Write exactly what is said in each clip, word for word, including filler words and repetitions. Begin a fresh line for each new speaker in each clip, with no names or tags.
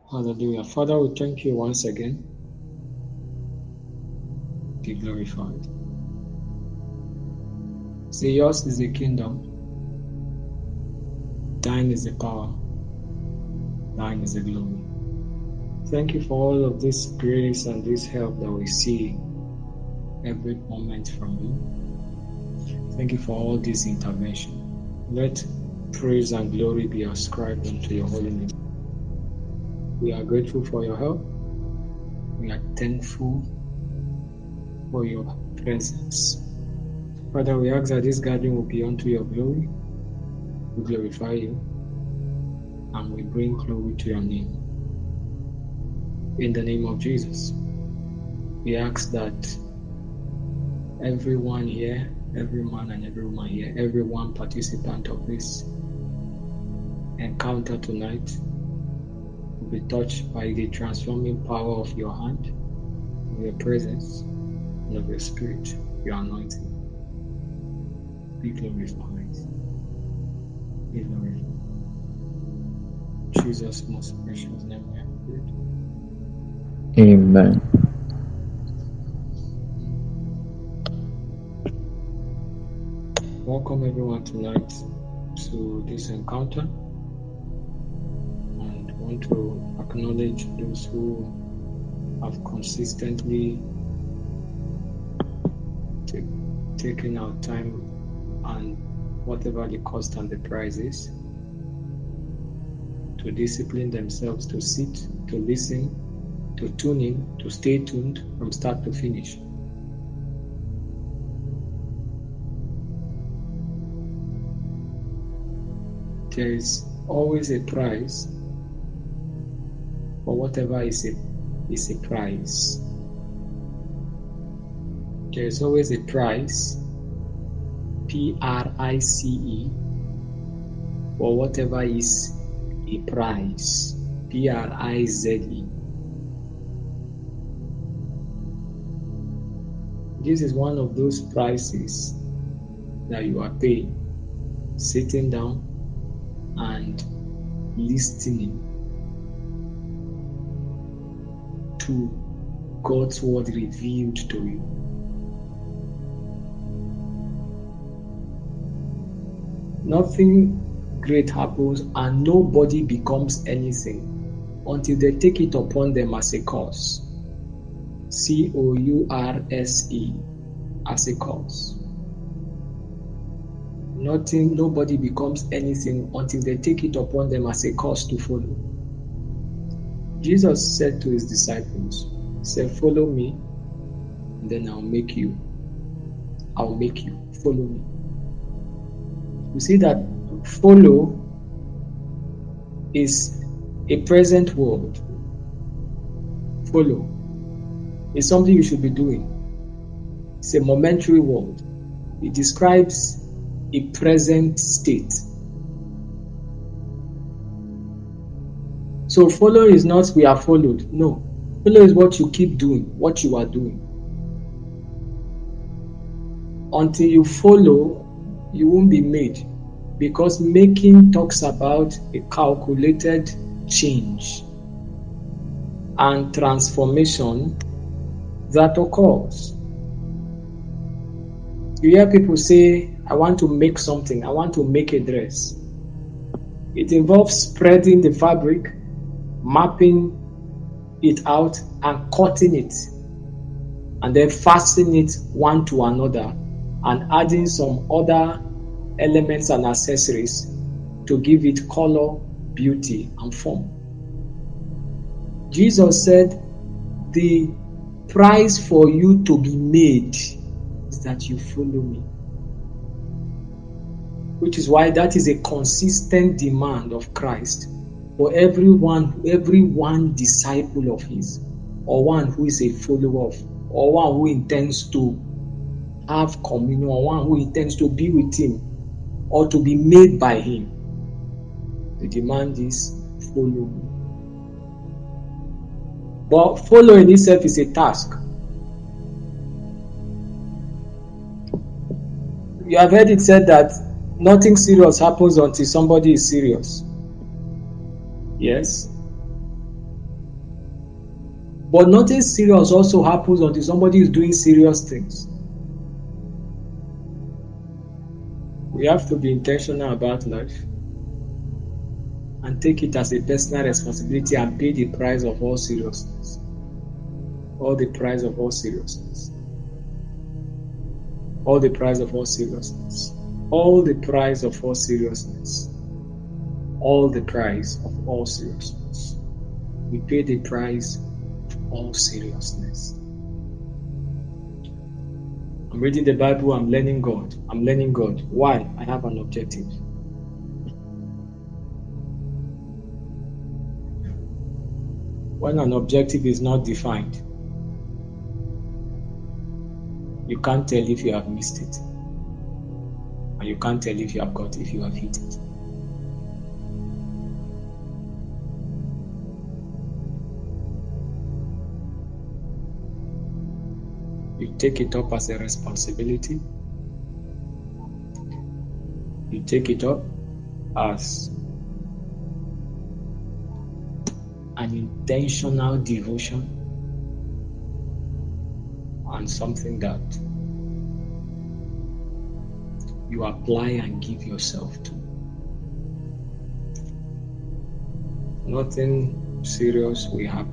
Hallelujah. Father, we thank you once again. Be glorified. Say, yours is the kingdom, thine is the power, thine is the glory. Thank you for all of this grace and this help that we see every moment from you. Thank you for all this intervention. Let praise and glory be ascribed unto your holy name. We are grateful for your help. We are thankful for your presence. Father, we ask that this gathering will be unto your glory. We glorify you and we bring glory to your name. In the name of Jesus, we ask that everyone here, every man and every woman here, every one participant of this encounter tonight will be touched by the transforming power of your hand, of your presence, and of your spirit, your anointing. Be glorified. Be glorified. In Jesus' most precious name we have prayed.
Amen.
Welcome everyone tonight to this encounter, and I want to acknowledge those who have consistently t- taken out time and whatever the cost and the price is to discipline themselves to sit, to listen, to tune in, to stay tuned from start to finish. There is always a price for whatever is a, is a price. There is always a price, P R I C E, for whatever is a price, P R I Z E. This is one of those prices that you are paying, sitting down and listening to God's word revealed to you. Nothing great happens and nobody becomes anything until they take it upon them as a cause. C O U R S E, as a cause. Nothing, nobody becomes anything until they take it upon them as a cause to follow. Jesus said to his disciples, he said, follow me, and then I'll make you. I'll make you. Follow me. You see that follow is a present word. Follow is something you should be doing. It's a momentary word. It describes a present state. So follow is not we are followed. No. Follow is what you keep doing, what you are doing. Until you follow, you won't be made. Because making talks about a calculated change and transformation that occurs. You hear people say, I want to make something, I want to make a dress. It involves spreading the fabric, mapping it out, and cutting it, and then fastening it one to another, and adding some other elements and accessories to give it color, beauty, and form. Jesus said, the price for you to be made is that you follow me. Which is why that is a consistent demand of Christ for everyone, every one disciple of his, or one who is a follower of, or one who intends to have communion, or one who intends to be with him, or to be made by him. The demand is follow me. But following itself is a task. You have heard it said that nothing serious happens until somebody is serious. Yes. But nothing serious also happens until somebody is doing serious things. We have to be intentional about life and take it as a personal responsibility and pay the price of all seriousness. All the price of all seriousness. All the price of all seriousness. All the price of all seriousness. All the price of all seriousness. We pay the price of all seriousness. I'm reading the Bible, I'm learning God. I'm learning God. Why? I have an objective. When an objective is not defined, you can't tell if you have missed it. And you can't tell if you have got if you have hit it. You take it up as a responsibility. You take it up as an intentional devotion and something that you apply and give yourself to. Nothing serious will happen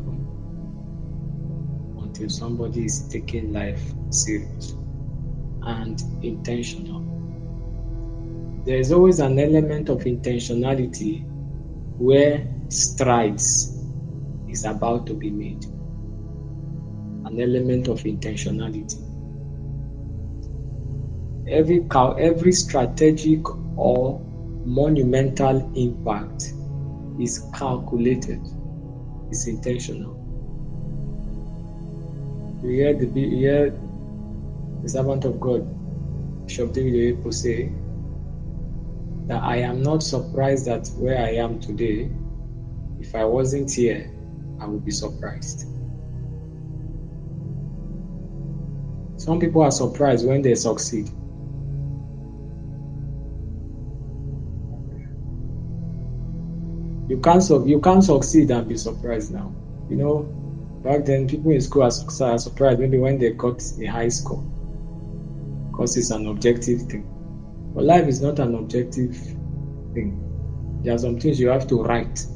until somebody is taking life serious and intentional. There is always an element of intentionality where strides is about to be made. An element of intentionality. Every cal- every strategic or monumental impact is calculated, is intentional. You hear the you hear the servant of God, Bishop David Oyedepo, say that I am not surprised at where I am today. If I wasn't here, I would be surprised. Some people are surprised when they succeed. You can't you can't succeed and be surprised now. You know, back then people in school are surprised maybe when they got a high score, because it's an objective thing. But life is not an objective thing. There are some things you have to write.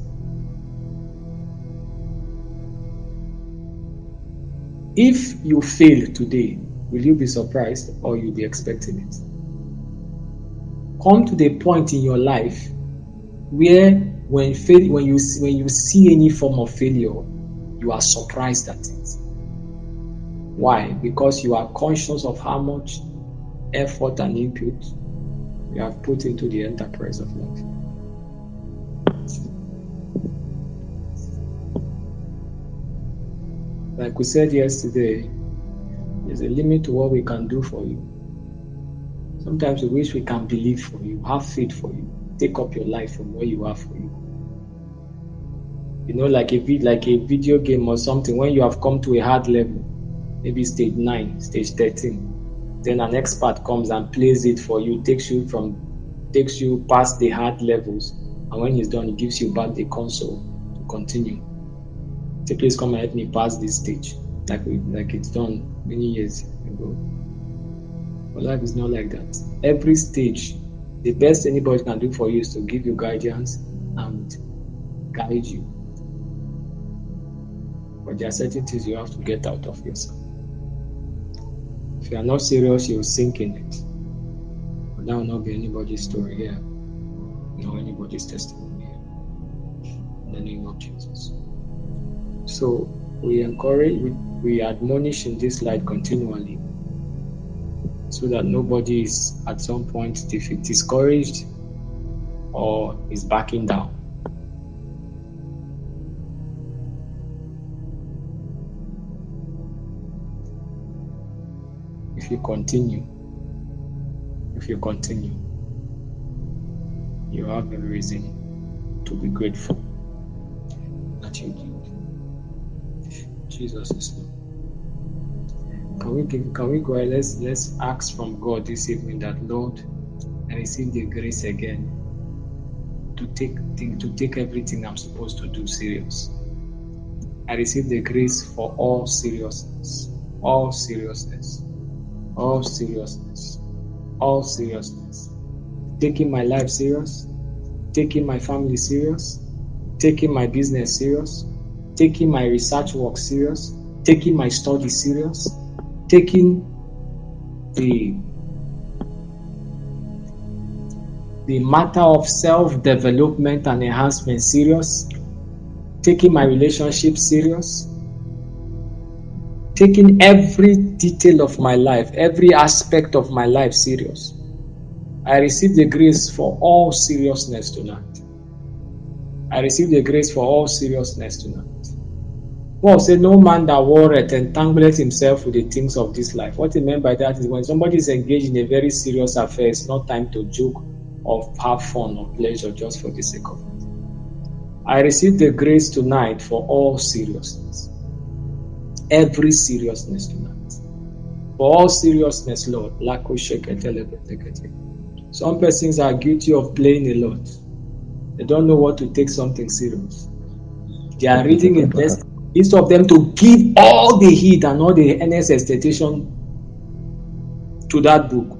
If you fail today, will you be surprised or you'll be expecting it? Come to the point in your life where when fail, when you when you see any form of failure, you are surprised at it. Why? Because you are conscious of how much effort and input you have put into the enterprise of life. Like we said yesterday, there's a limit to what we can do for you. Sometimes we wish we can believe for you, have faith for you, take up your life from where you are for you. You know, like a like a video game or something, when you have come to a hard level, maybe stage nine, stage thirteen, then an expert comes and plays it for you, takes you from takes you past the hard levels, and when he's done, he gives you back the console to continue. Say, please come and help me pass this stage, like we, like it's done many years ago. But life is not like that. Every stage, the best anybody can do for you is to give you guidance and guide you. But there are certain things you have to get out of yourself. If you are not serious, you'll sink in it. But that will not be anybody's story here, nor anybody's testimony here. In the name of Jesus. So we encourage, we, we admonish in this light continually, so that nobody is at some point discouraged or is backing down. If you continue, if you continue, you have a reason to be grateful that you did. Jesus is Lord. Can we give, can we go ahead? Let's let's ask from God this evening that, Lord, I receive the grace again to take to take everything I'm supposed to do serious. I receive the grace for all seriousness, all seriousness, all seriousness, all seriousness. Taking my life serious, taking my family serious, taking my business serious, taking my research work serious, taking my study serious, taking the the matter of self-development and enhancement serious, taking my relationship serious, taking every detail of my life, every aspect of my life serious. I receive the grace for all seriousness tonight. I receive the grace for all seriousness tonight. Paul said, no man that warreth entangleth himself with the things of this life. What he meant by that is when somebody is engaged in a very serious affair, it's not time to joke or have fun or pleasure just for the sake of it. I receive the grace tonight for all seriousness. Every seriousness tonight. For all seriousness, Lord. Some persons are guilty of playing a lot. They don't know what to take something serious. They are reading a text. Instead of them to give all the heed and all the earnest expectation to that book,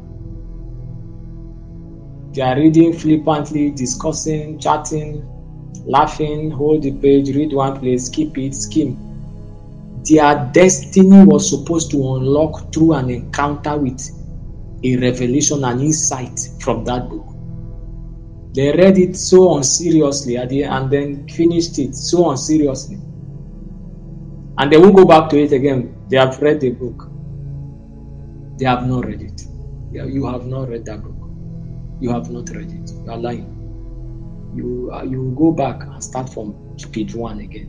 they are reading flippantly, discussing, chatting, laughing, hold the page, read one place, skip it, skim. Their destiny was supposed to unlock through an encounter with a revelation and insight from that book. They read it so unseriously at the, and then finished it so unseriously. And they won't go back to it again. They have read the book. They have not read it. You have not read that book. You have not read it. You are lying. You, uh, you go back and start from page one again.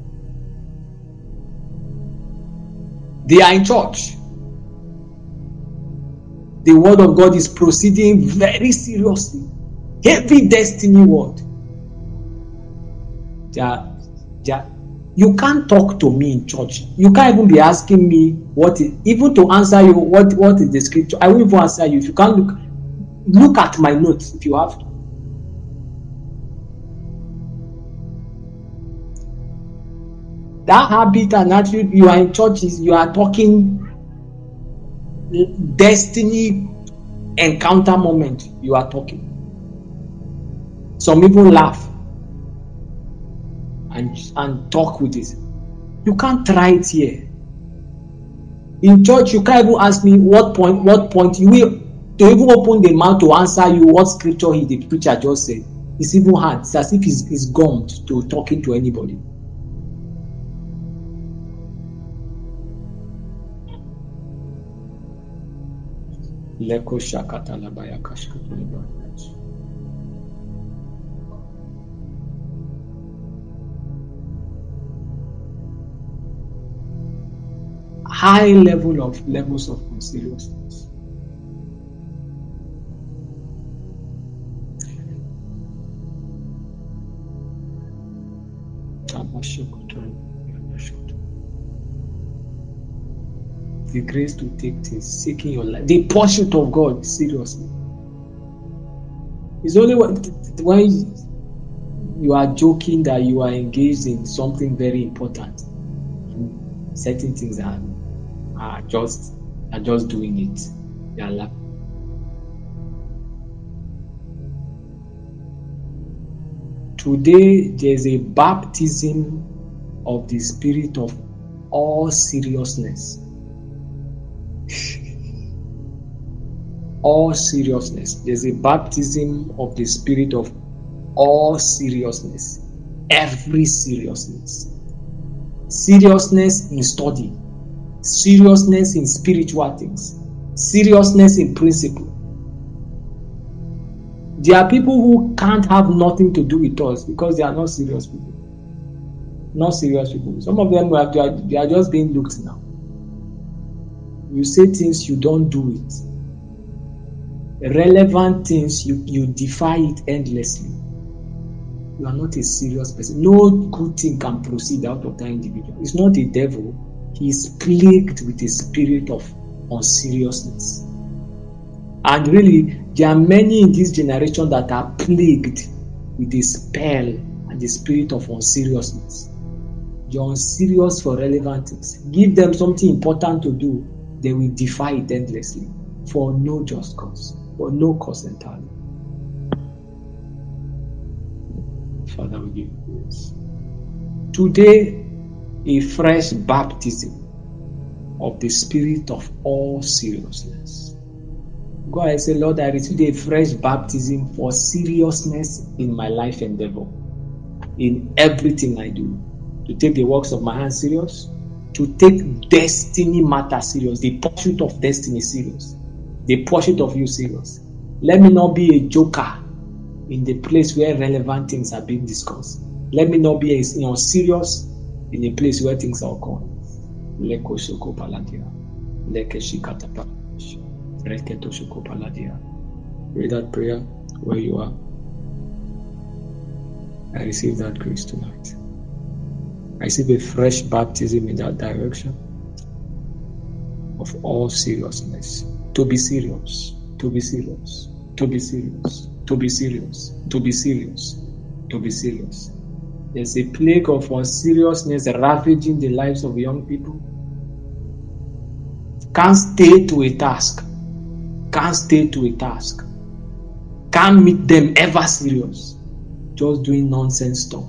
They are in church. The word of God is proceeding very seriously. Heavy destiny word. They are, they are, you can't talk to me in church. You can't even be asking me what is, even to answer you, what, what is the scripture. I won't even answer you. If you can't look, look at my notes if you have to. That habit and attitude, you are in churches, you are talking destiny encounter moment, you are talking. Some people laugh and, and talk with it. You can't try it here. In church, you can't even ask me what point, what point you will, to even open the mouth to answer you what scripture he, the preacher just said. It's even hard. It's as if he's, he's gummed to talking to anybody. Leko shakata labaya kashkutulibaya. High level of levels of seriousness. The grace to take things, seeking your life, the pursuit of God seriously. It's only when you are joking that you are engaged in something very important. Certain things are, are just are just doing it. They are laughing. Today there's a baptism of the spirit of all seriousness. All seriousness. There's a baptism of the spirit of all seriousness. Every seriousness. Seriousness in study. Seriousness in spiritual things. Seriousness in principle. There are people who can't have nothing to do with us because they are not serious people. Not serious people. Some of them are, they are, they are just being looked now. You say things, you don't do it. Relevant things, you, you defy it endlessly. You are not a serious person. No good thing can proceed out of that individual. It's not the devil. He is plagued with a spirit of unseriousness. And really, there are many in this generation that are plagued with the spell and the spirit of unseriousness. You're unserious for relevant things. Give them something important to do, they will defy it endlessly for no just cause, for no cause entirely. Father, we give you praise. Today, a fresh baptism of the spirit of all seriousness. Go ahead and say, Lord, I receive a fresh baptism for seriousness in my life endeavor, in everything I do. To take the works of my hands serious, to take destiny matter serious, the pursuit of destiny serious, the pursuit of you serious. Let me not be a joker in the place where relevant things are being discussed. Let me not be a, you know, serious in a place where things are occurring. Pray that prayer where you are. I receive that grace tonight. I receive a fresh baptism in that direction of all seriousness. To be serious, to be serious, to be serious, to be serious, to be serious, to be serious. There's a plague of unseriousness ravaging the lives of young people. Can't stay to a task. Can't stay to a task. Can't meet them ever serious. Just doing nonsense stuff.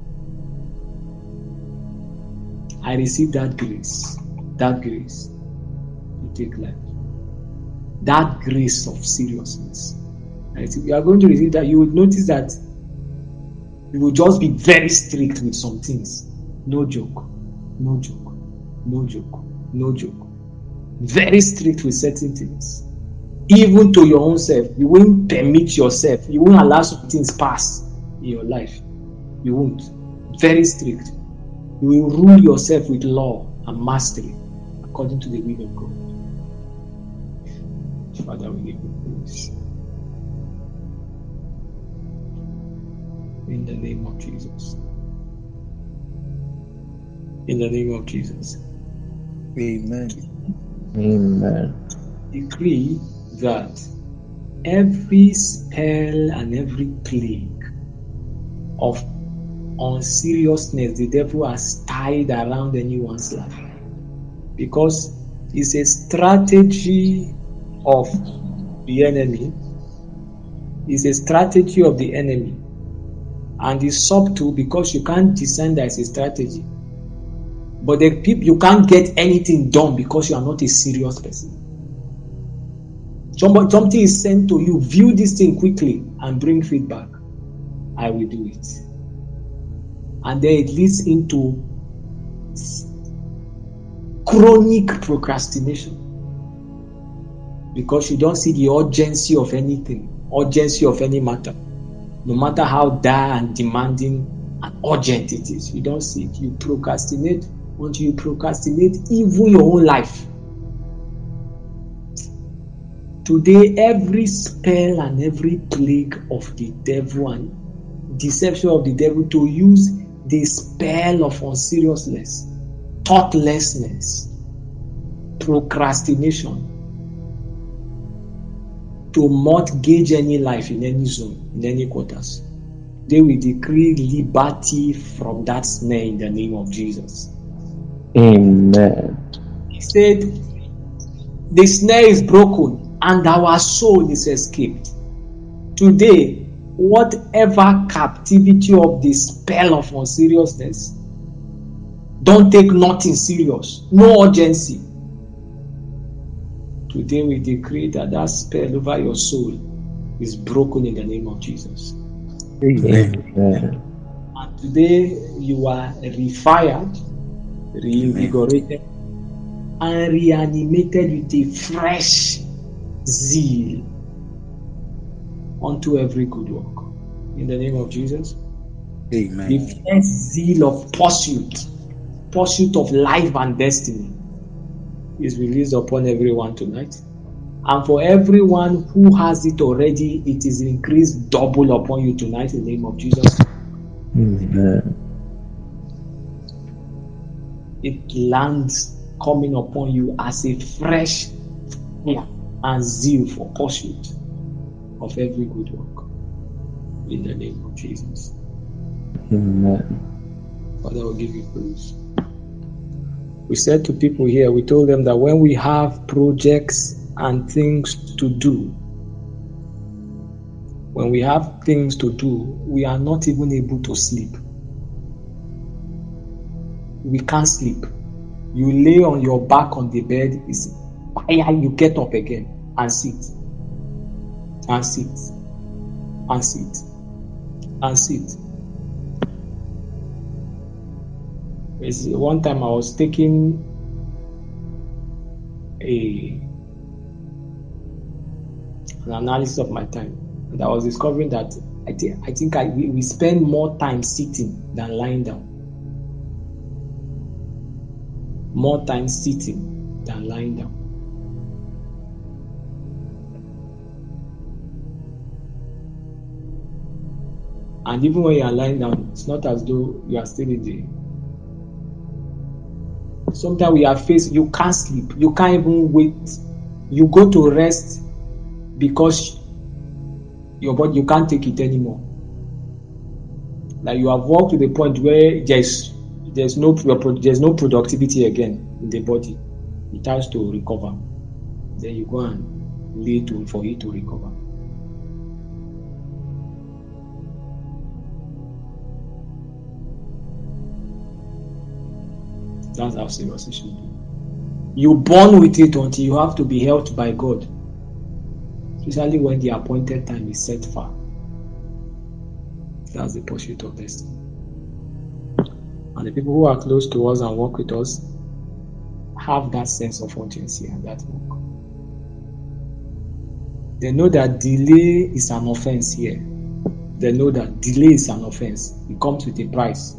I receive that grace. That grace to take life. That grace of seriousness. I think you are going to receive that. You will notice that you will just be very strict with some things. No joke. No joke. No joke. No joke. Very strict with certain things. Even to your own self. You won't permit yourself. You won't allow some things pass in your life. You won't. Very strict. You will rule yourself with law and mastery according to the will of God. Father, we give you praise. In the name of Jesus. In the name of Jesus.
Amen.
Amen.
Decree that every spell and every plague of unseriousness the devil has tied around anyone's life, because it's a strategy of the enemy. It's a strategy of the enemy, and it's subtle because you can't discern that it's a strategy. But the people, you can't get anything done because you are not a serious person. Somebody, something is sent to you. View this thing quickly and bring feedback. I will do it. And then it leads into chronic procrastination because you don't see the urgency of anything, urgency of any matter, no matter how dire and demanding and urgent it is. You don't see it. You procrastinate until you procrastinate even your own life. Today, every spell and every plague of the devil and deception of the devil to use the spell of unseriousness, thoughtlessness, procrastination to mortgage any life in any zone, in any quarters. They will decree liberty from that snare in the name of Jesus.
Amen.
He said, the snare is broken and our soul is escaped. Today, whatever captivity of the spell of unseriousness, don't take nothing serious, no urgency. Today we decree that that spell over your soul is broken in the name of Jesus.
Amen.
And today you are refired, reinvigorated, and reanimated with a fresh zeal unto every good work. In the name of Jesus.
Amen.
The fresh zeal of pursuit, pursuit of life and destiny is released upon everyone tonight. And for everyone who has it already, it is increased double upon you tonight in the name of Jesus.
Amen.
It lands coming upon you as a fresh fire and zeal for pursuit of every good work in the name of Jesus.
Amen.
Father, will give you praise. We said to people here, we told them that when we have projects and things to do, when we have things to do, we are not even able to sleep. We can't sleep. You lay on your back on the bed, it's fire, you get up again and sit, and sit, and sit, and sit. It's one time I was taking a an analysis of my time, and I was discovering that I, th- I think I we, we spend more time sitting than lying down. More time sitting than lying down. And even when you are lying down, it's not as though you are still in the. Sometimes we are faced, you can't sleep, you can't even wait. You go to rest because your body, you can't take it anymore. Like you have walked to the point where there's there's no there's no productivity again in the body. It has to recover. Then you go and lay to for it to recover. That's how serious it should be. You born with it until you have to be helped by God. Especially when the appointed time is set far. That's the pursuit of destiny. And the people who are close to us and work with us have that sense of urgency and that work. They know that delay is an offense here. They know that delay is an offense. It comes with a price.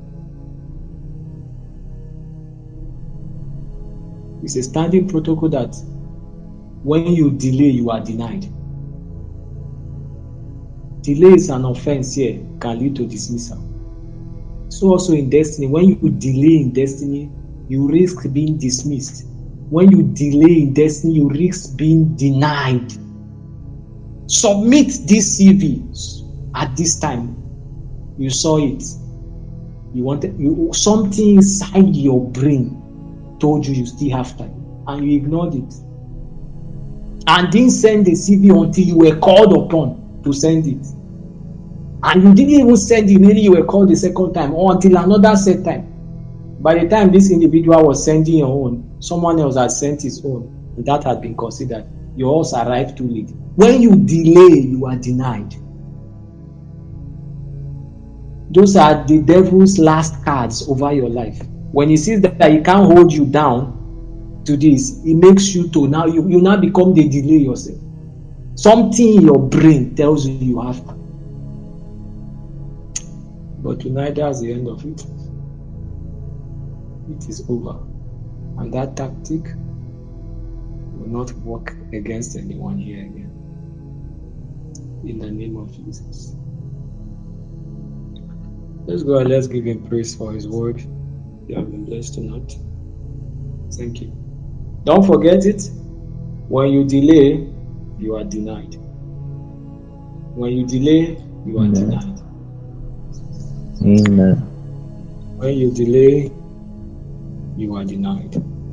It's a standing protocol that when you delay, you are denied. Delay is an offense here, can lead to dismissal. So also in destiny, when you delay in destiny, you risk being dismissed. When you delay in destiny, you risk being denied. Submit this C V at this time. You saw it. You wanted you something inside your brain told you you still have time, and you ignored it. And didn't send the C V until you were called upon to send it. And you didn't even send it immediately you were called the second time or until another set time. By the time this individual was sending your own, someone else had sent his own, and that had been considered. Yours arrived too late. When you delay, you are denied. Those are the devil's last cards over your life. When he sees that he can't hold you down to this, he makes you to now, you, you now become the delay yourself. Something in your brain tells you you have to. But tonight, that's the end of it. It is over. And that tactic will not work against anyone here again. In the name of Jesus. Let's go and let's give him praise for his word. You have been blessed tonight. Thank you. Don't forget it. When you delay, you are denied. When you delay, you are
Amen.
denied.
Amen.
When you delay, you are denied.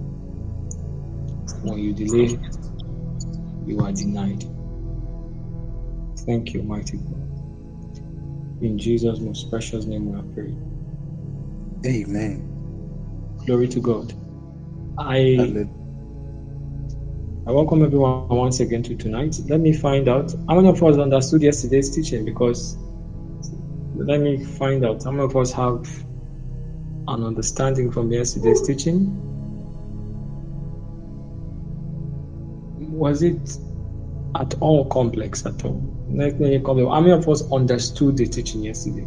When you delay, you are denied. Thank you, mighty God. In Jesus' most precious name we are praying.
Amen.
Glory to God. I
Hallelujah.
I welcome everyone once again to tonight. Let me find out how many of us understood yesterday's teaching, because let me find out how many of us have an understanding from yesterday's teaching. Was it at all complex at all? Let me come. How many of us understood the teaching yesterday?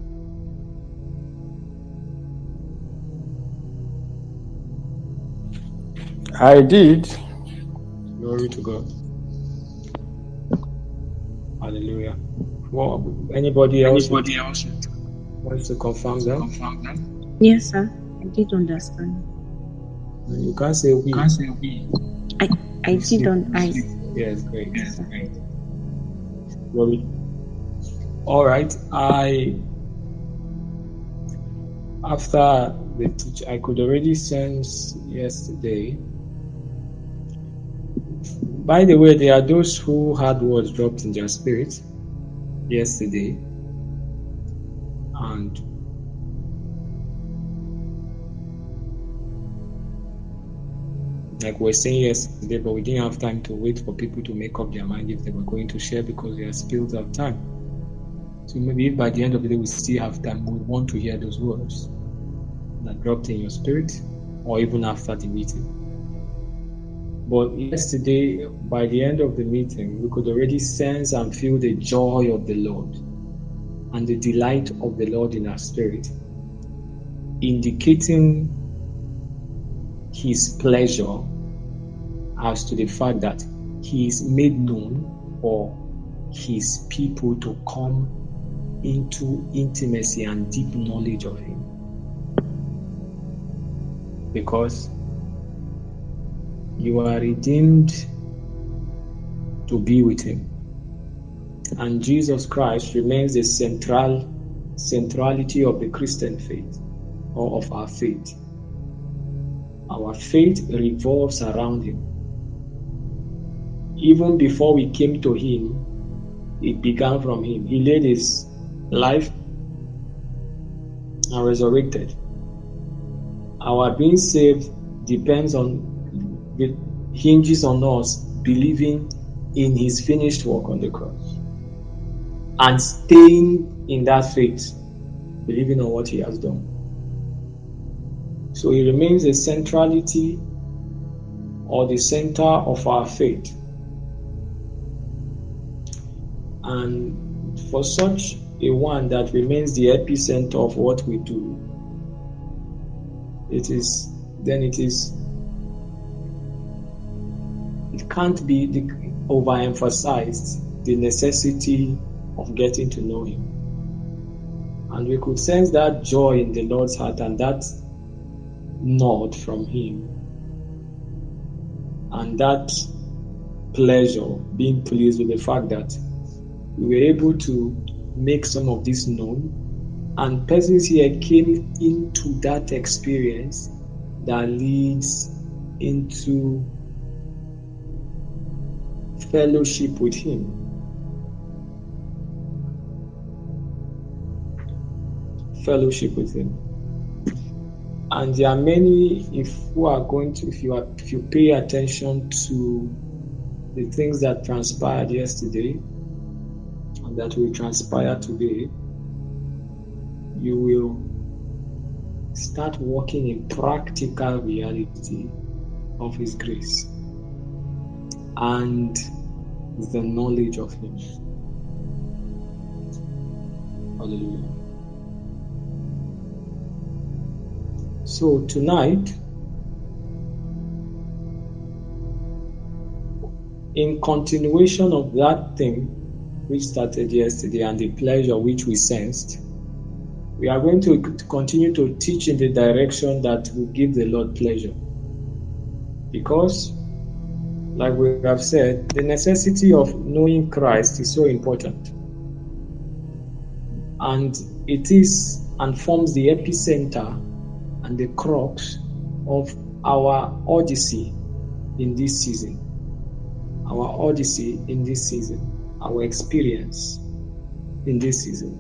I did.
Glory to God. Hallelujah. Well, anybody else? Anybody else wants to confirm that? Confirm that?
Yes, sir. I did understand.
You can't say we.
Can't say we. I I did on I.
Yes, great. Yes, great. Glory. All right. I after the teach, I could already sense yesterday. By the way, there are those who had words dropped in their spirit yesterday, and like we were saying yesterday, but we didn't have time to wait for people to make up their mind if they were going to share because they are spilled of time. So maybe if by the end of the day we still have time, we would want to hear those words that dropped in your spirit, or even after the meeting. But yesterday, by the end of the meeting, we could already sense and feel the joy of the Lord and the delight of the Lord in our spirit, indicating His pleasure as to the fact that He is made known for His people to come into intimacy and deep knowledge of Him. Because you are redeemed to be with Him. And Jesus Christ remains the central centrality of the Christian faith, or of our faith. Our faith revolves around Him. Even before we came to Him, it began from Him. He laid His life and resurrected. Our being saved depends on, hinges on us believing in His finished work on the cross and staying in that faith, believing on what He has done. So He remains the centrality or the center of our faith. And for such a one that remains the epicenter of what we do, it is, then it is, it can't be the, overemphasized, the necessity of getting to know Him. And we could sense that joy in the Lord's heart and that nod from Him, and that pleasure, being pleased with the fact that we were able to make some of this known, and persons here came into that experience that leads into fellowship with Him. Fellowship with Him. And there are many, if who are going to, if you are, if you pay attention to the things that transpired yesterday and that will transpire today, you will start walking in practical reality of His grace and the knowledge of Him. Hallelujah. So tonight, in continuation of that thing which started yesterday and the pleasure which we sensed, we are going to continue to teach in the direction that will give the Lord pleasure. Because, like we have said, the necessity of knowing Christ is so important. And it is and forms the epicenter and the crux of our odyssey in this season. Our odyssey in this season. Our experience in this season.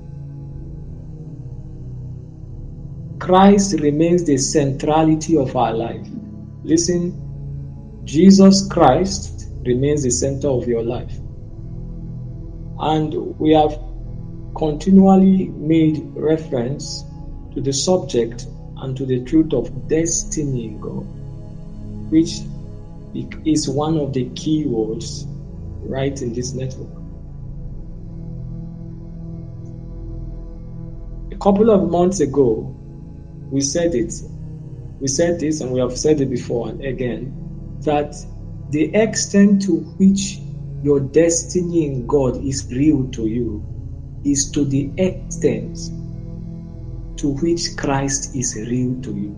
Christ remains the centrality of our life. Listen, Jesus Christ remains the center of your life. And we have continually made reference to the subject and to the truth of destiny in God, which is one of the key words right in this network. A couple of months ago, we said it. We said this, and we have said it before and again, that the extent to which your destiny in God is real to you is to the extent to which Christ is real to you.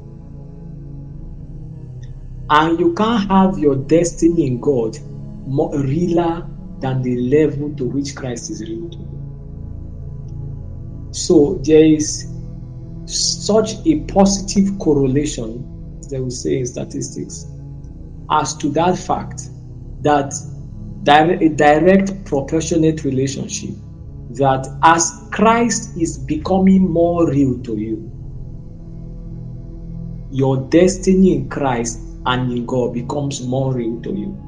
And you can't have your destiny in God more realer than the level to which Christ is real to you. So there is such a positive correlation, they will say in statistics, as to that fact that a direct proportionate relationship, that as Christ is becoming more real to you, your destiny in Christ and in God becomes more real to you.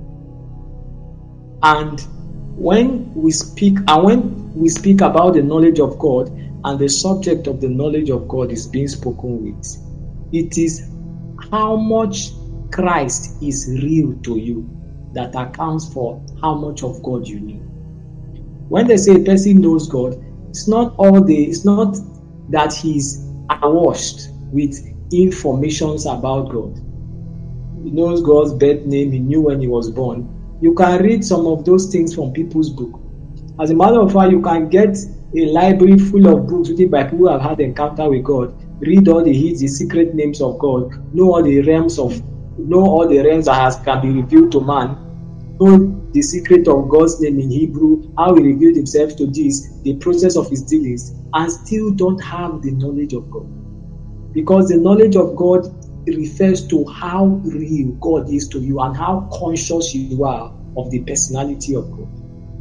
And when we speak, and when we speak about the knowledge of God, and the subject of the knowledge of God is being spoken with, it is how much Christ is real to you that accounts for how much of God you know. When they say a person knows God, it's not all the, it's not that he's awashed with informations about God. He knows God's birth name, he knew when he was born. You can read some of those things from people's book. As a matter of fact, you can get a library full of books written by people who have had encounter with God, read all the hidden, the secret names of God, know all the realms of, know all the realms that has, can be revealed to man, know the secret of God's name in Hebrew, how he revealed himself to this, the process of his dealings, and still don't have the knowledge of God. Because the knowledge of God refers to how real God is to you and how conscious you are of the personality of God.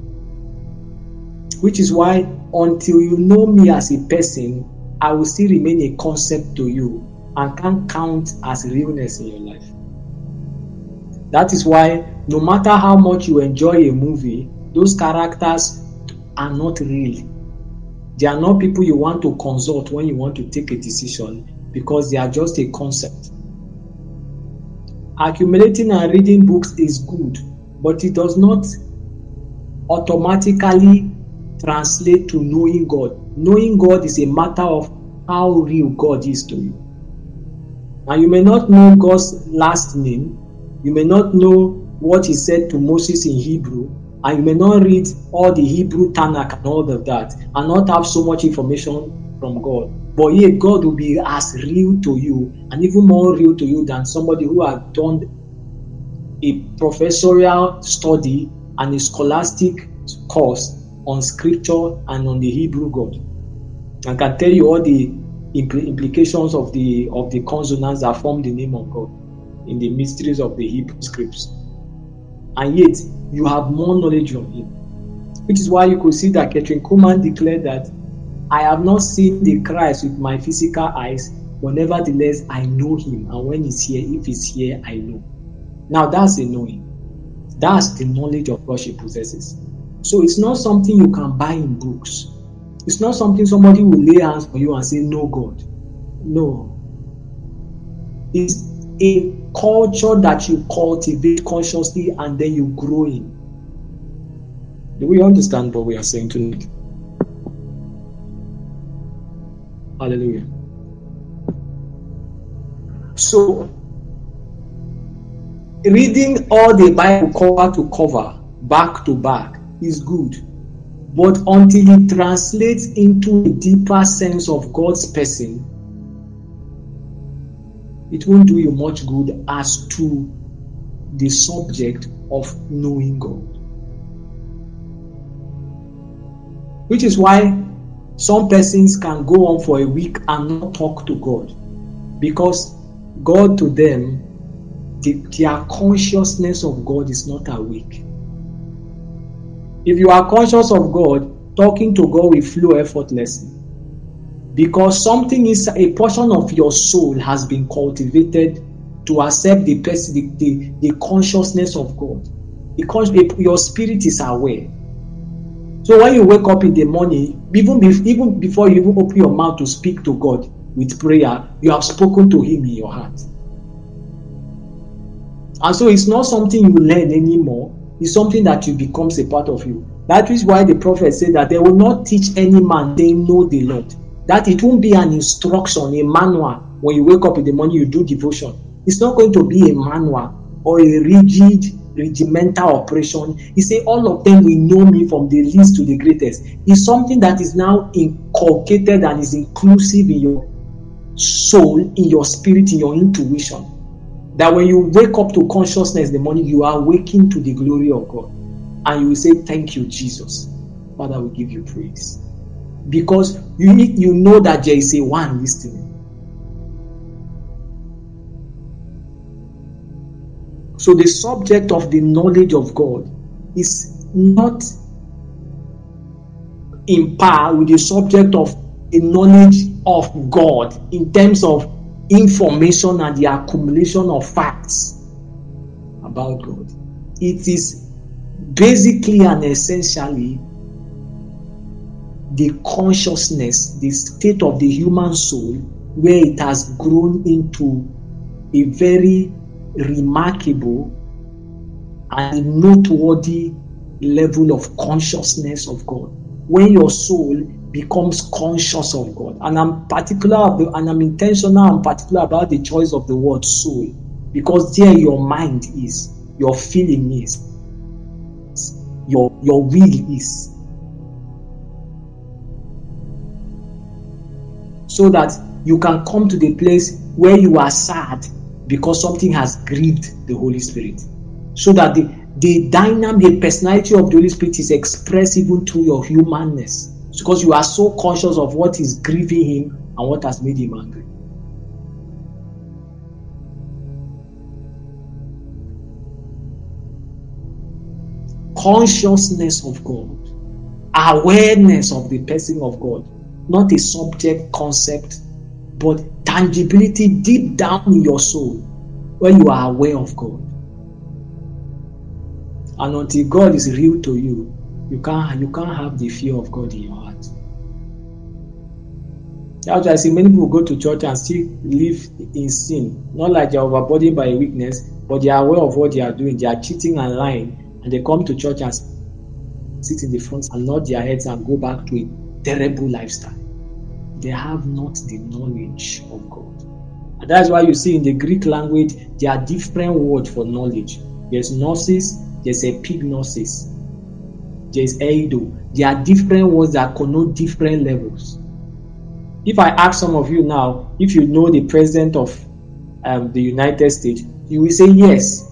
Which is why until you know me as a person, I will still remain a concept to you and can't count as realness in your life. That is why no matter how much you enjoy a movie, those characters are not real. They are not people you want to consult when you want to take a decision, because they are just a concept. Accumulating and reading books is good, but it does not automatically translate to knowing God. Knowing God is a matter of how real God is to you. And you may not know God's last name, you may not know what he said to Moses in Hebrew, and you may not read all the Hebrew Tanakh and all of that, and not have so much information from God. But yet God will be as real to you, and even more real to you, than somebody who has done a professorial study and a scholastic course on scripture and on the Hebrew God, and can tell you all the impl- implications of the of the consonants that form the name of God in the mysteries of the Hebrew scripts. And yet you have more knowledge of him. Which is why you could see that Kathryn Kuhlman declared that I have not seen the Christ with my physical eyes, but nevertheless I know him, and when he's here, if he's here, I know. Now that's the knowing. That's the knowledge of God she possesses. So it's not something you can buy in books. It's not something somebody will lay hands on you and say, no God. No. It's a culture that you cultivate consciously and then you grow in. Do we understand what we are saying tonight? Hallelujah. So, reading all the Bible cover to cover, back to back, is good. But until it translates into a deeper sense of God's person, it won't do you much good as to the subject of knowing God. Which is why some persons can go on for a week and not talk to God, because God to them, the, their consciousness of God is not awake. If you are conscious of God, talking to God will flow effortlessly, because something is a portion of your soul has been cultivated to accept the person, the, the, the consciousness of God. Because your spirit is aware. So when you wake up in the morning, even, be, even before you even open your mouth to speak to God with prayer, you have spoken to him in your heart. And so it's not something you learn anymore. It's something that you becomes a part of you. That is why the prophet said that they will not teach any man they know the Lord. That it won't be an instruction, a manual. When you wake up in the morning, you do devotion. It's not going to be a manual or a rigid, regimental operation. He said all of them will know me from the least to the greatest. It's something that is now inculcated and is inclusive in your soul, in your spirit, in your intuition. That when you wake up to consciousness in the morning, you are waking to the glory of God. And you will say, thank you, Jesus. Father, we give you praise. because you need, you know that there is a one listening. So the subject of the knowledge of God is not in par with the subject of the knowledge of God in terms of information and the accumulation of facts about God. It is basically and essentially the consciousness, the state of the human soul, where it has grown into a very remarkable and noteworthy level of consciousness of God. When your soul becomes conscious of God, and I'm particular and I'm intentional and particular about the choice of the word soul, because there your mind is, your feeling is, your your will is, so that you can come to the place where you are sad because something has grieved the Holy Spirit, so that the the dynamic, the personality of the Holy Spirit is expressed even through your humanness, because you are so conscious of what is grieving him and what has made him angry. Consciousness of God, awareness of the person of God, not a subject concept, but tangibility deep down in your soul where you are aware of God. And until God is real to you, you can't you can't have the fear of God in your heart. That's why I see many people go to church and still live in sin. Not like they are overburdened by a weakness, but they are aware of what they are doing. They are cheating and lying, and they come to church and sit in the front and nod their heads and go back to a terrible lifestyle. They have not the knowledge of God. And that's why you see in the Greek language, there are different words for knowledge. There's gnosis, there's epignosis, there's eido. There are different words that connote different levels. If I ask some of you now, if you know the president of um, the United States, you will say yes.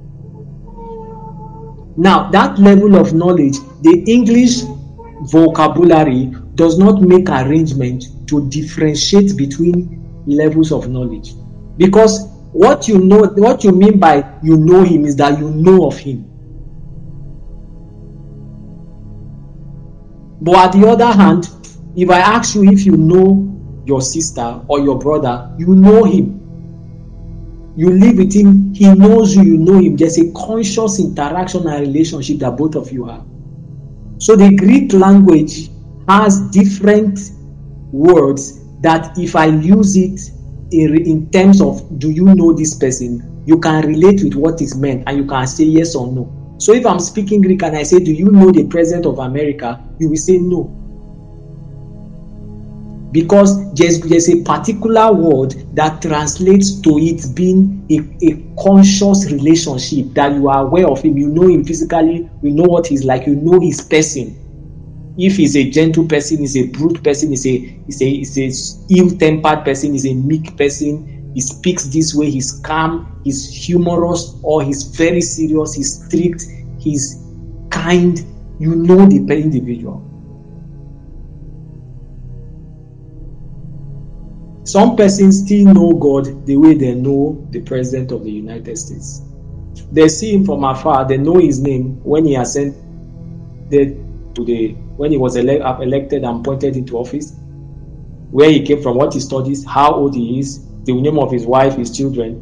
Now, that level of knowledge, the English vocabulary does not make arrangement to differentiate between levels of knowledge. Because what you know, what you mean by you know him is that you know of him. But at the other hand, if I ask you if you know your sister or your brother, you know him. You live with him, he knows you, you know him. There's a conscious interaction and relationship that both of you have. So the Greek language has different words that if I use it in, in terms of do you know this person, you can relate with what is meant and you can say yes or no. So if I'm speaking Greek and I say, do you know the president of America? You will say no. Because there's, there's a particular word that translates to it being a, a conscious relationship, that you are aware of him, you know him physically, you know what he's like, you know his person. If he's a gentle person, he's a brute person, he's a, he's a, he's a ill-tempered person, he's a meek person, he speaks this way, he's calm, he's humorous, or he's very serious, he's strict, he's kind, you know the individual. Some persons still know God the way they know the President of the United States. They see him from afar, they know his name when he ascended to the, when he was ele- elected and appointed into office, where he came from, what he studies, how old he is, the name of his wife, his children,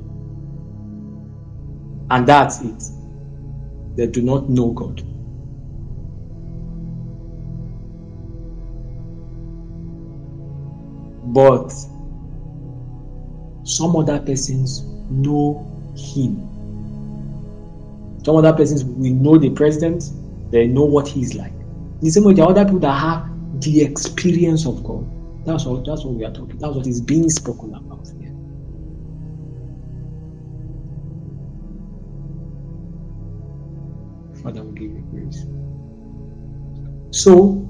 and that's it. They do not know God. But some other persons know him. Some other persons will know the president, they know what he's like. In the same way, there are other people that have the experience of God. That's what, that's what we are talking. That's what is being spoken about here. Father, we give you praise. So,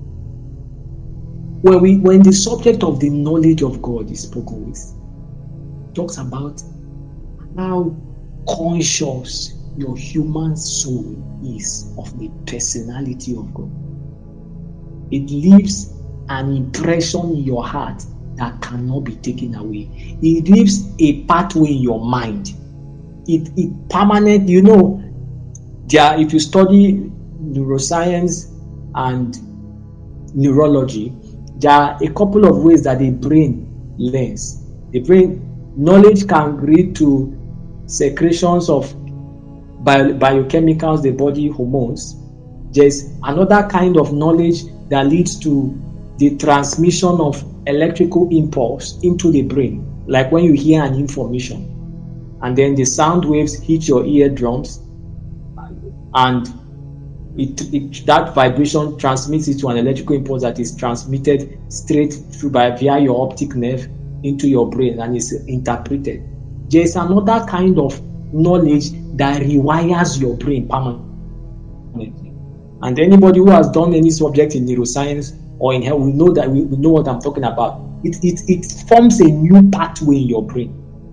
when we when the subject of the knowledge of God is spoken with, talks about how conscious your human soul is of the personality of God. It lives an impression in your heart that cannot be taken away. It leaves a pathway in your mind. It it permanent. You know, there, if you study neuroscience and neurology, there are a couple of ways that the brain learns. The brain knowledge can lead to secretions of bio, biochemicals, the body hormones. There's another kind of knowledge that leads to the transmission of electrical impulse into the brain, like when you hear an information, and then the sound waves hit your eardrums, and it, it that vibration transmits it to an electrical impulse that is transmitted straight through by via your optic nerve into your brain and is interpreted. There is another kind of knowledge that rewires your brain permanently. And anybody who has done any subject in neuroscience or in health will know that we, we know what I'm talking about. It, it, it forms a new pathway in your brain.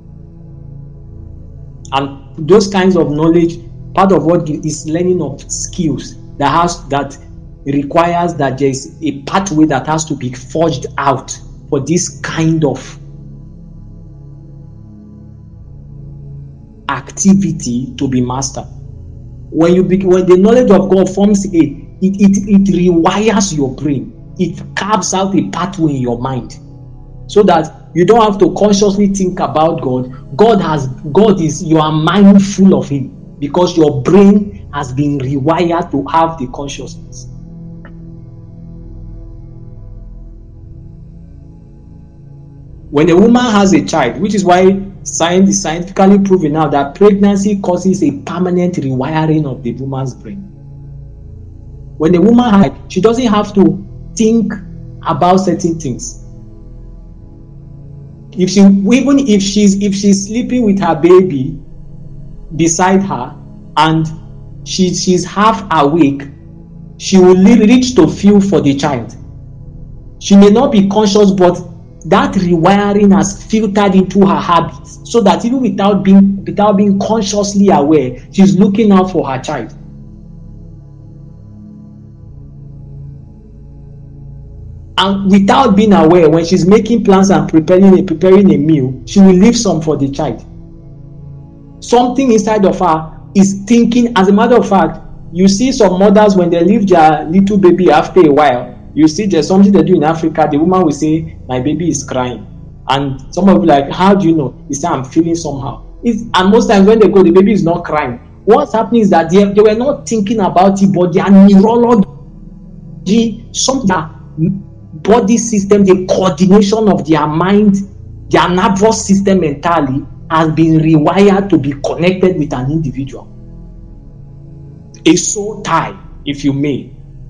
And those kinds of knowledge, part of what is learning of skills that has that requires that there is a pathway that has to be forged out for this kind of activity to be mastered. When you be, when the knowledge of God forms a, it, it, it rewires your brain. It carves out a pathway in your mind, so that you don't have to consciously think about God. God has God is you are mindful of Him because your brain has been rewired to have the consciousness. When a woman has a child, which is why science is scientifically proven now that pregnancy causes a permanent rewiring of the woman's brain. When a woman has, she doesn't have to think about certain things. If she, even if she's if she's sleeping with her baby beside her and she she's half awake, she will reach to feel for the child. She may not be conscious, but that rewiring has filtered into her habits, so that even without being without being consciously aware, she's looking out for her child. And without being aware, when she's making plans and preparing a preparing a meal, she will leave some for the child. Something inside of her is thinking. As a matter of fact, you see some mothers when they leave their little baby after a while, you see there's something they do in Africa. The woman will say, "My baby is crying," and some will be like, "How do you know?" He said, "I'm feeling somehow." It's, and most times when they go, the baby is not crying. What's happening is that they, they were not thinking about it, but their neurology, some their body system, the coordination of their mind, their nervous system entirely has been rewired to be connected with an individual. A soul tie, if you may,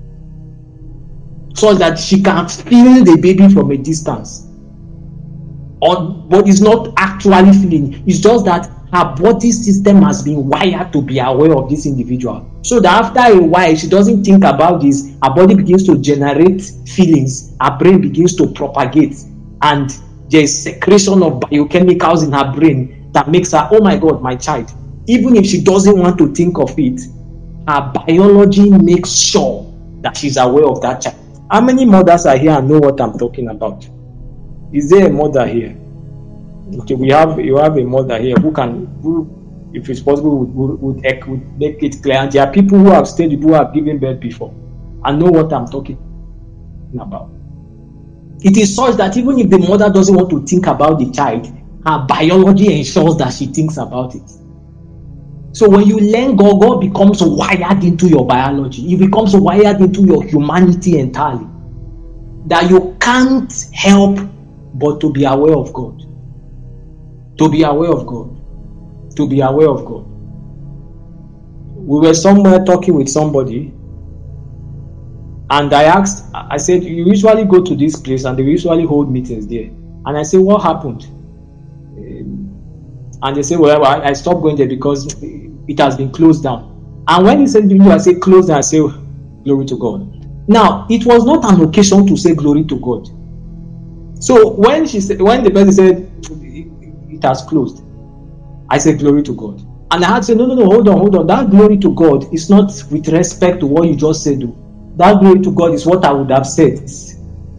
so that she can feel the baby from a distance. Or, but it's not actually feeling. It's just that her body system has been wired to be aware of this individual. So that after a while, she doesn't think about this. Her body begins to generate feelings. Her brain begins to propagate. And there's secretion of biochemicals in her brain that makes her, "Oh my God, my child." Even if she doesn't want to think of it, her biology makes sure that she's aware of that child. How many mothers are here and know what I'm talking about? Is there a mother here? Okay, we have you have a mother here who can, who, if it's possible, would, would, would, would make it clear. And there are people who have stayed, who have given birth before, and know what I'm talking about. It is such that even if the mother doesn't want to think about the child, her biology ensures that she thinks about it. So when you learn God, God becomes wired into your biology. It becomes wired into your humanity entirely. That you can't help but to be aware of God. To be aware of God. To be aware of God. We were somewhere talking with somebody, and I asked, I said, "You usually go to this place and they usually hold meetings there." And I said, "What happened?" And they said, "Well, I stopped going there because it has been closed down." And when he said, "I say closed down," I say, "Glory to God." Now, it was not an occasion to say glory to God. So when she said, when the person said it has closed, I said, "Glory to God." And I had to say, no, no, no, hold on, hold on. That glory to God is not with respect to what you just said. That glory to God is what I would have said.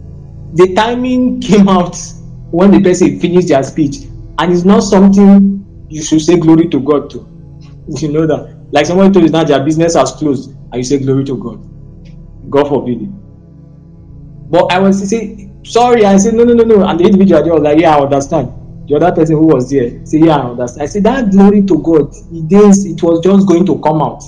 the timing came out when the person finished their speech, and it's not something you should say glory to God to. You know that, like someone told you that their business has closed, and you say glory to God. God forbid it. But I was saying sorry. I said no, no, no, no, and the individual was like, yeah, I understand. The other person who was there said, yeah, I understand. I said that glory to God, it is, it was just going to come out.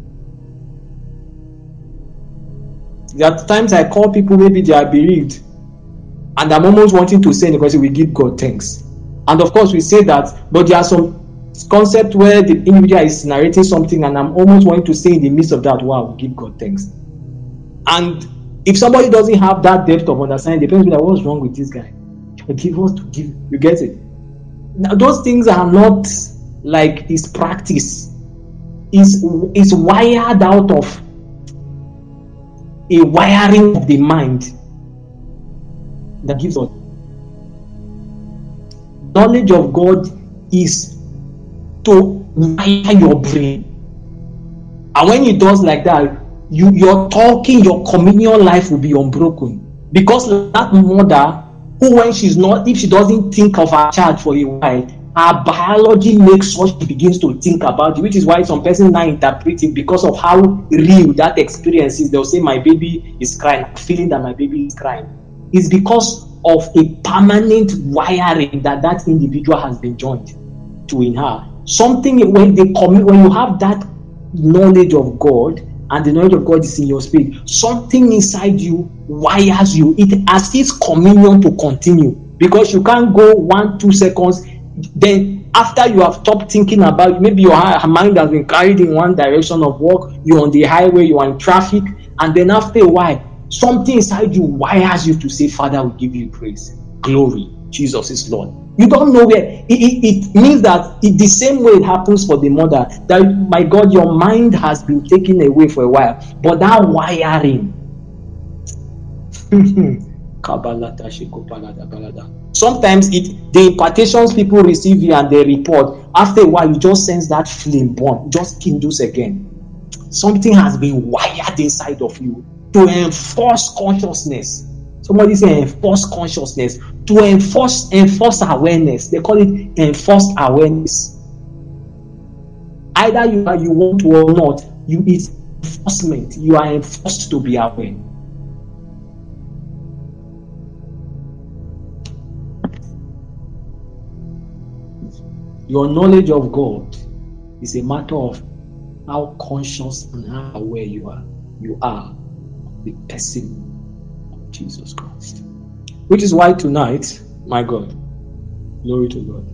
There are times I call people, maybe they are bereaved, and I'm almost wanting to say, because we give God thanks. And of course we say that, but there are some concepts where the individual is narrating something, and I'm almost wanting to say in the midst of that, wow, we give God thanks. And if somebody doesn't have that depth of understanding, the person will be like, what's wrong with this guy? Give us to give, you get it? Now those things are not like his practice. Is is wired out of a wiring of the mind that gives us. Knowledge of God is to wire your brain. And when it does like that, you, your talking, your communion life will be unbroken. Because that mother, who when she's not, if she doesn't think of her child for a while, her biology makes sure she begins to think about it, which is why some persons now interpret it because of how real that experience is. They'll say, my baby is crying, I'm feeling that my baby is crying. It's because of a permanent wiring that that individual has been joined to in her. Something, when they commit, when you have that knowledge of God, and the knowledge of God is in your spirit, something inside you wires you. It assists communion to continue, because you can't go one, two seconds, then after you have stopped thinking about it, maybe your mind has been carried in one direction of work, you're on the highway, you're in traffic, and then after a while, something inside you wires you to say, Father, we give you praise, glory, Jesus is Lord. You don't know where. It, it, it means that it, the same way it happens for the mother, that, my God, your mind has been taken away for a while, but that wiring. Sometimes it, the impartations people receive here and they report, after a while, you just sense that flame burn, just kindles again. Something has been wired inside of you to enforce consciousness. Somebody say enforce consciousness. To enforce enforce awareness. They call it enforced awareness. Either you are you want to or not, you it's enforcement. You are enforced to be aware. Your knowledge of God is a matter of how conscious and how aware you are. You are the person of Jesus Christ. Which is why tonight, my God, glory to God,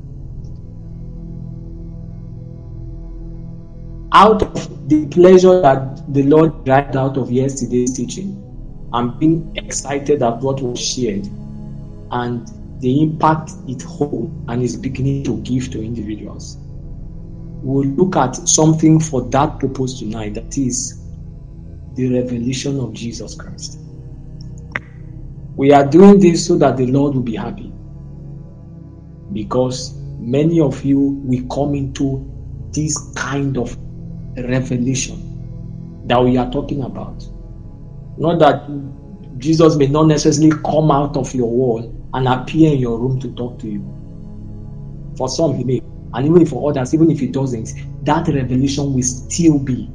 out of the pleasure that the Lord derived out of yesterday's teaching, I'm being excited at what was shared and the impact it holds and is beginning to give to individuals. We'll look at something for that purpose tonight, that is the revelation of Jesus Christ. We are doing this so that the Lord will be happy, because many of you will come into this kind of revelation that we are talking about. Not that Jesus may not necessarily come out of your wall and appear in your room to talk to you. For some he may, and even for others, even if he doesn't, that revelation will still be.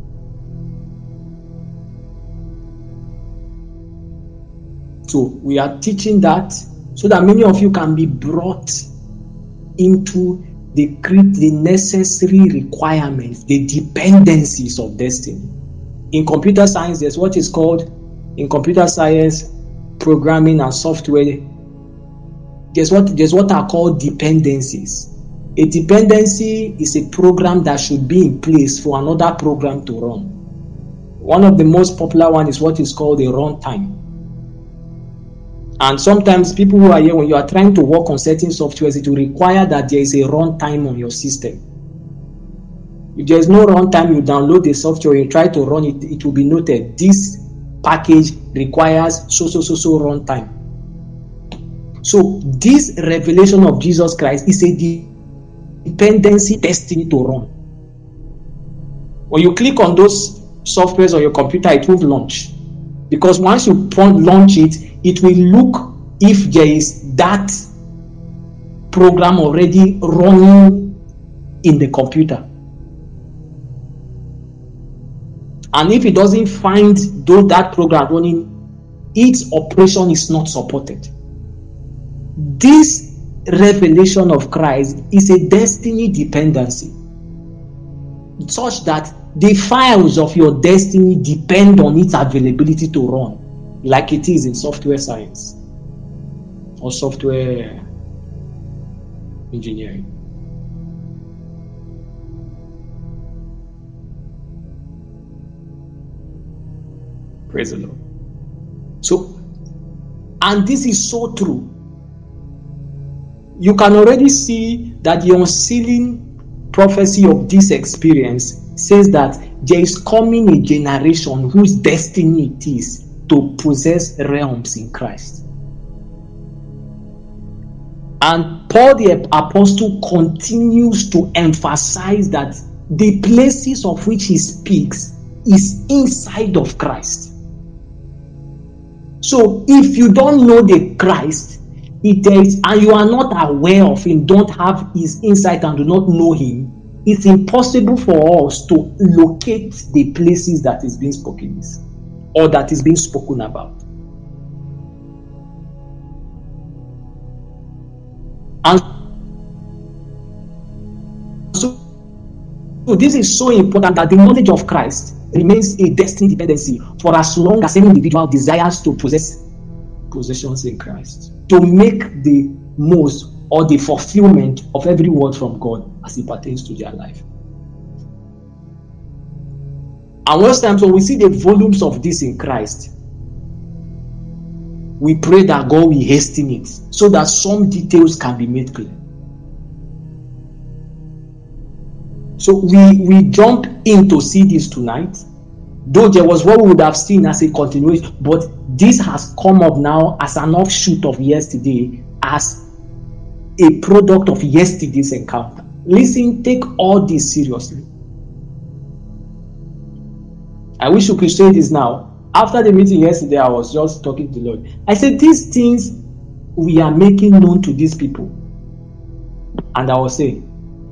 So we are teaching that so that many of you can be brought into the, the necessary requirements, the dependencies of destiny. In computer science, there's what is called, in computer science, programming and software, there's what, there's what are called dependencies. A dependency is a program that should be in place for another program to run. One of the most popular one is what is called a runtime. And sometimes people who are here, when you are trying to work on certain softwares, it will require that there is a runtime on your system. If there is no runtime, you download the software, you try to run it, it will be noted, this package requires so, so, so, so runtime. So this revelation of Jesus Christ is a dependency destiny to run. When you click on those softwares on your computer, it won't launch. Because once you launch it, it will look if there is that program already running in the computer. And if it doesn't find though that program running, its operation is not supported. This revelation of Christ is a destiny dependency, such that the files of your destiny depend on its availability to run, like it is in software science or software engineering. Praise the Lord. So, and this is so true. You can already see that the unsealing prophecy of this experience says that there is coming a generation whose destiny it is to possess realms in Christ. And Paul the Apostle continues to emphasize that the places of which he speaks is inside of Christ. So if you don't know the Christ, it is, and you are not aware of him, don't have his insight and do not know him, it's impossible for us to locate the places that is being spoken or that is being spoken about. And so, so this is so important that the knowledge of Christ remains a destiny dependency for as long as any individual desires to possess possessions in Christ, to make the most or the fulfillment of every word from God as it pertains to their life. And most times when we see the volumes of this in Christ, we pray that God will hasten it so that some details can be made clear. So we, we jump in to see this tonight, though there was what we would have seen as a continuation, but this has come up now as an offshoot of yesterday, as a product of yesterday's encounter. Listen, take all this seriously. I wish you could say this now. After the meeting yesterday, I was just talking to the Lord. I said, these things we are making known to these people. And I was saying,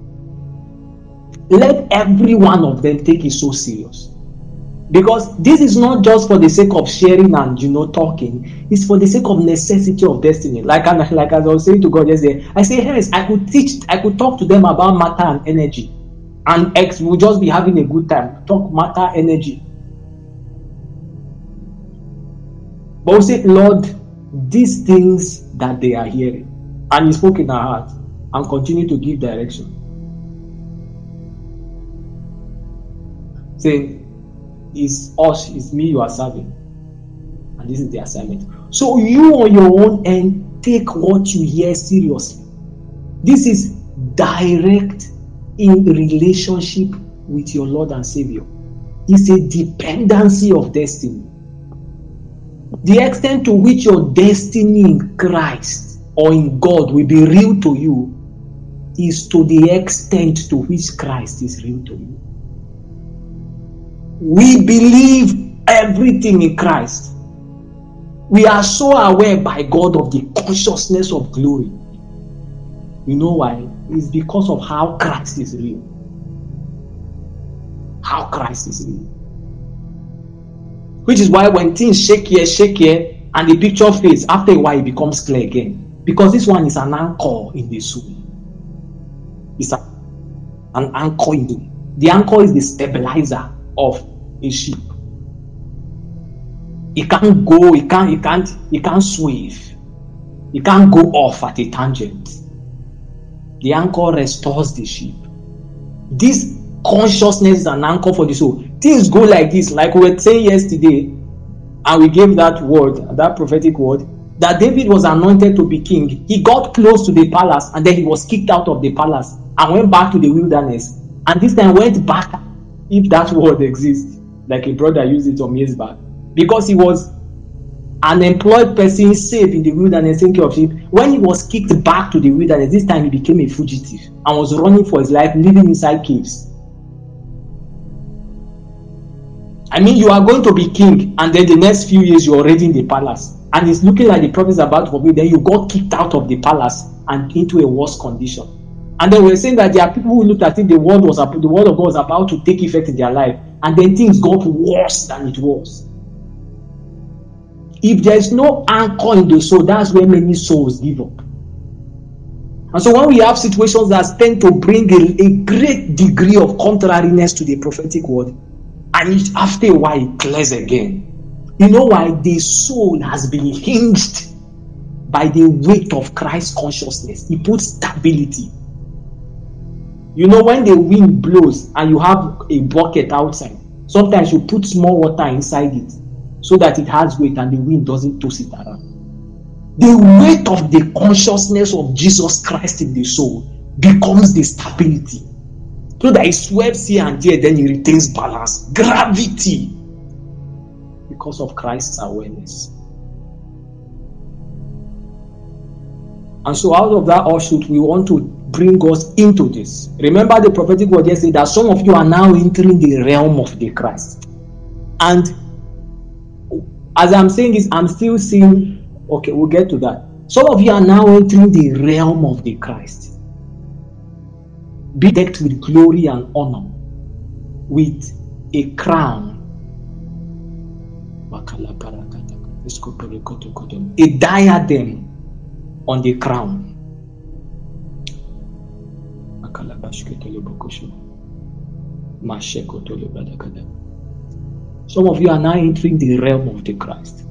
let every one of them take it so serious. Because this is not just for the sake of sharing and, you know, talking. It's for the sake of necessity of destiny. Like, like as I was saying to God yesterday, I say, yes, I could teach, I could talk to them about matter and energy. And X will just be having a good time. Talk matter, energy. But we say, Lord, these things that they are hearing, and He spoke in our heart, and continue to give direction. Saying, it's us, it's me you are serving. And this is the assignment. So you on your own end, take what you hear seriously. This is direct in relationship with your Lord and Savior. It's a dependency of destiny. The extent to which your destiny in Christ or in God will be real to you is to the extent to which Christ is real to you. We believe everything in Christ. We are so aware by God of the consciousness of glory. You know why? It's because of how Christ is real. How Christ is real. Which is why when things shake here, shake here, and the picture fades, after a while it becomes clear again. Because this one is an anchor in the soul. It's a, an anchor in the... The anchor is the stabilizer of a ship. It can't go, it can't, it can't, it can't swerve. It can't go off at a tangent. The anchor restores the ship. This consciousness is an anchor for the soul. Things go like this, like we were saying yesterday, and we gave that word, that prophetic word, that David was anointed to be king. He got close to the palace, and then he was kicked out of the palace and went back to the wilderness. And this time went back, if that word exists, like a brother used it some years back, because he was an employed person saved in the wilderness, taking care of sheep. When he was kicked back to the wilderness, this time he became a fugitive and was running for his life, living inside caves. I mean, you are going to be king, and then the next few years you're already in the palace. and it's looking like the prophet is about to forbid, then you got kicked out of the palace and into a worse condition. And then we're saying that there are people who looked at it, the word was the word of God was about to take effect in their life, and then things got worse than it was. If there is no anchor in the soul, that's where many souls give up. And so when we have situations that tend to bring a, a great degree of contrariness to the prophetic word, and it, after a while it clears again, you know why? The soul has been hinged by the weight of Christ consciousness. It puts stability. You know, when the wind blows and you have a bucket outside, sometimes you put small water inside it so that it has weight and the wind doesn't toss it around. The weight of the consciousness of Jesus Christ in the soul becomes the stability. So that it sweeps here and there, then it retains balance. Gravity. Because of Christ's awareness. And so out of that offshoot, we want to bring us into this. Remember the prophetic word yesterday that some of you are now entering the realm of the Christ. And as I'm saying this, I'm still seeing, okay, we'll get to that. Some of you are now entering the realm of the Christ. Be decked with glory and honor, with a crown. A diadem on the crown. Some of you are now entering the realm of the Christ.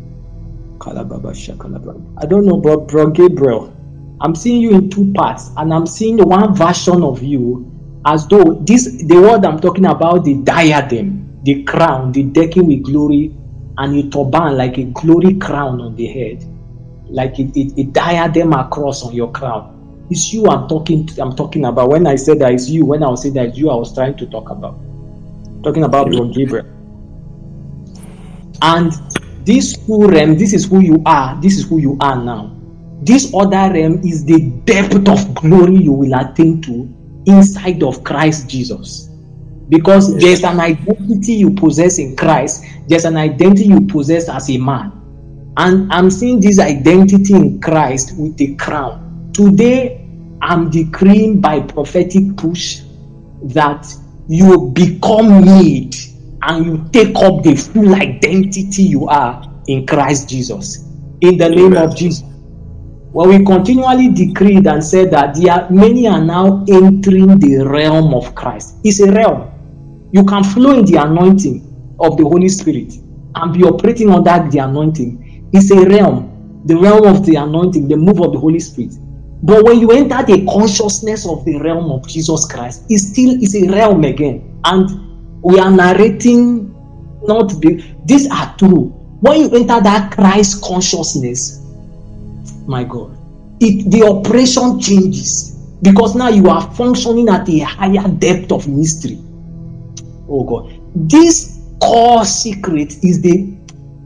I don't know, bro, bro Gabriel. I'm seeing you in two parts, and I'm seeing one version of you as though this, the word I'm talking about, the diadem, the crown, the decking with glory, and a turban like a glory crown on the head, like a, a, a diadem across on your crown. It's you I'm talking to, I'm talking about. When I said that it's you, when I was saying that it's you, I was trying to talk about. Talking about Bro Gabriel. And this two realm, this is who you are, this is who you are now. This other realm is the depth of glory you will attain to inside of Christ Jesus. Because there's an identity you possess in Christ, there's an identity you possess as a man. And I'm seeing this identity in Christ with a crown. Today, I'm decreeing by prophetic push that you become made and you take up the full identity you are in Christ Jesus. In the name Amen. Of Jesus. Well, we continually decreed and said that there are, many are now entering the realm of Christ. It's a realm. You can flow in the anointing of the Holy Spirit and be operating under the anointing. It's a realm. The realm of the anointing, the move of the Holy Spirit. But when you enter the consciousness of the realm of Jesus Christ, it still is a realm again. And we are narrating, not be, these are true. When you enter that Christ consciousness, my God, it the operation changes. Because now you are functioning at a higher depth of mystery. Oh God. This core secret is the,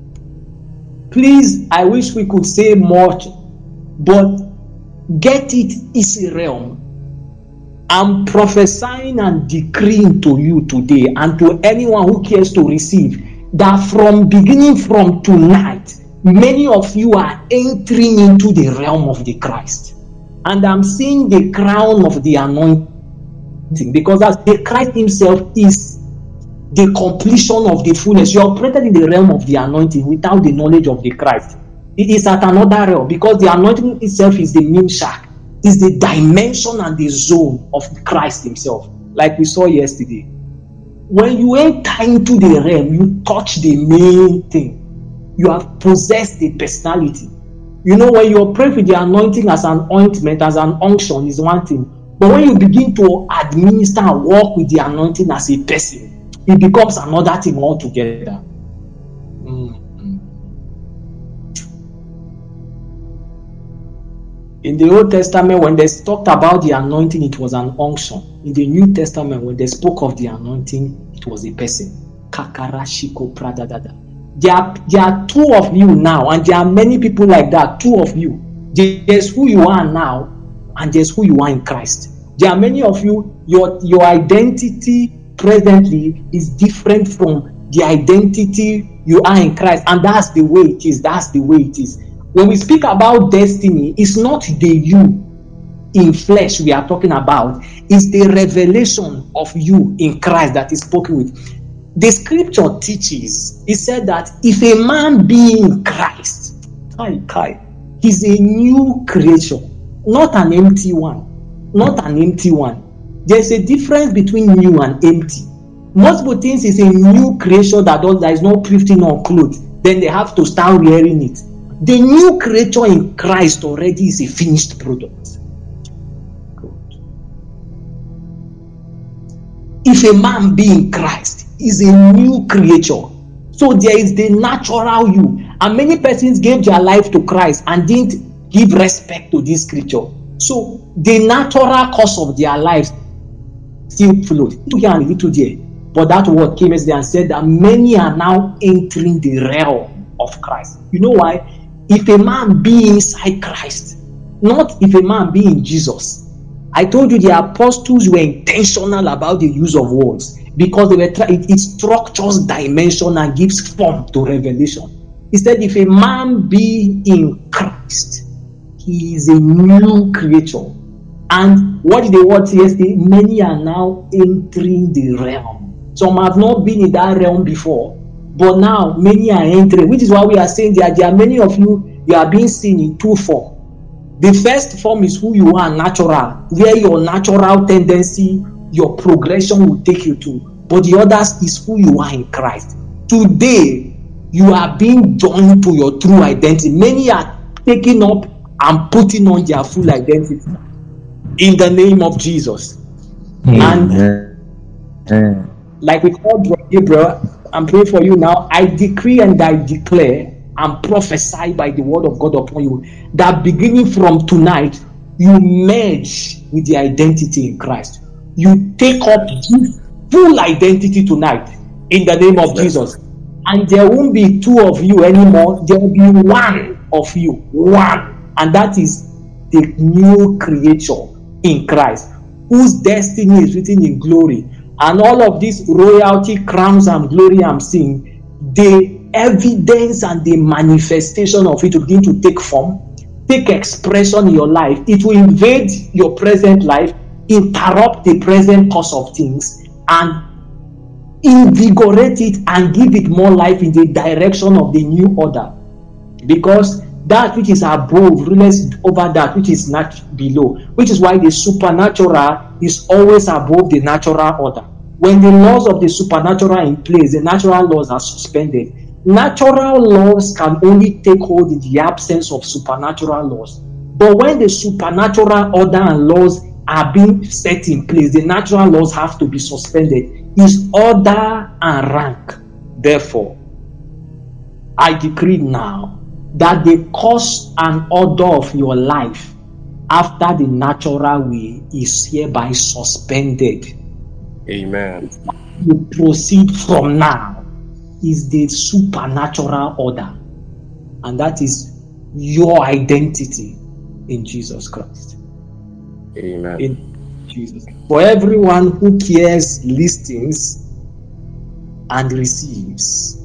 please, I wish we could say much, but get it is a realm. I'm prophesying and decreeing to you today and to anyone who cares to receive that from beginning from tonight, many of you are entering into the realm of the Christ. And I'm seeing the crown of the anointing, because as the Christ himself is the completion of the fullness. You operated in the realm of the anointing without the knowledge of the Christ. It is at another realm, because the anointing itself is the nimshak, is the dimension and the zone of Christ himself, like we saw yesterday. When you enter into the realm, you touch the main thing. You have possessed the personality. You know, when you operate with the anointing as an ointment, as an unction, is one thing. But when you begin to administer and walk with the anointing as a person, it becomes another thing altogether. Mm-hmm. In the Old Testament, when they talked about the anointing, it was an unction. In the New Testament, when they spoke of the anointing, it was a person. Kakarashiko pradadada. There are, there are two of you now, and there are many people like that, two of you. There's who you are now, and there's who you are in Christ. There are many of you, your, your identity presently is different from the identity you are in Christ, and that's the way it is. That's the way it is. When we speak about destiny, it's not the you in flesh we are talking about. It's the revelation of you in Christ that is spoken with. The scripture teaches, it said that if a man be in Christ, he's a new creature, not an empty one. Not an empty one. There's a difference between new and empty. Most people think it's a new creation that does that is not thrifting on clothes. Then they have to start wearing it. The new creature in Christ already is a finished product. Good. If a man be in Christ, is a new creature. So there is the natural you. And many persons gave their life to Christ and didn't give respect to this creature. So the natural course of their lives still flowed. Little here and a little there. But that word came yesterday and said that many are now entering the realm of Christ. You know why? If a man be inside Christ, not if a man be in Jesus. I told you the apostles were intentional about the use of words because they were try- it, it structures dimension and gives form to revelation. He said, if a man be in Christ, he is a new creature. And what did the word say yesterday? Many are now entering the realm. Some have not been in that realm before, but now many are entering, which is why we are saying that there are many of you, you are being seen in two forms. The first form is who you are, natural, where your natural tendency, your progression will take you to. But the others is who you are in Christ. Today, you are being joined to your true identity. Many are taking up and putting on their full identity in the name of Jesus.
Amen.
And like we called Gabriel, I'm praying for you now. I decree and I declare and prophesy by the word of God upon you that beginning from tonight, you merge with the identity in Christ. You take up full identity tonight in the name of Jesus. And there won't be two of you anymore. There will be one of you. One. And that is the new creature in Christ, whose destiny is written in glory. And all of these royalty, crowns, and glory I'm seeing, the evidence and the manifestation of it will begin to take form, take expression in your life. It will invade your present life, interrupt the present course of things, and invigorate it and give it more life in the direction of the new order. Because that which is above rules over that which is not below, which is why the supernatural is always above the natural order. When the laws of the supernatural are in place, the natural laws are suspended. Natural laws can only take hold in the absence of supernatural laws. But when the supernatural order and laws are being set in place, the natural laws have to be suspended. It's order and rank. Therefore, I decree now that the course and order of your life after the natural way is hereby suspended.
Amen.
You proceed from now is the supernatural order, and that is your identity in Jesus Christ.
Amen.
In Jesus. For everyone who cares, listens, and receives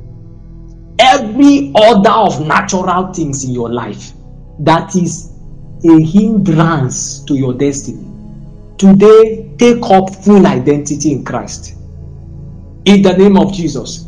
every order of natural things in your life that is a hindrance to your destiny, today take up full identity in Christ in the name of Jesus.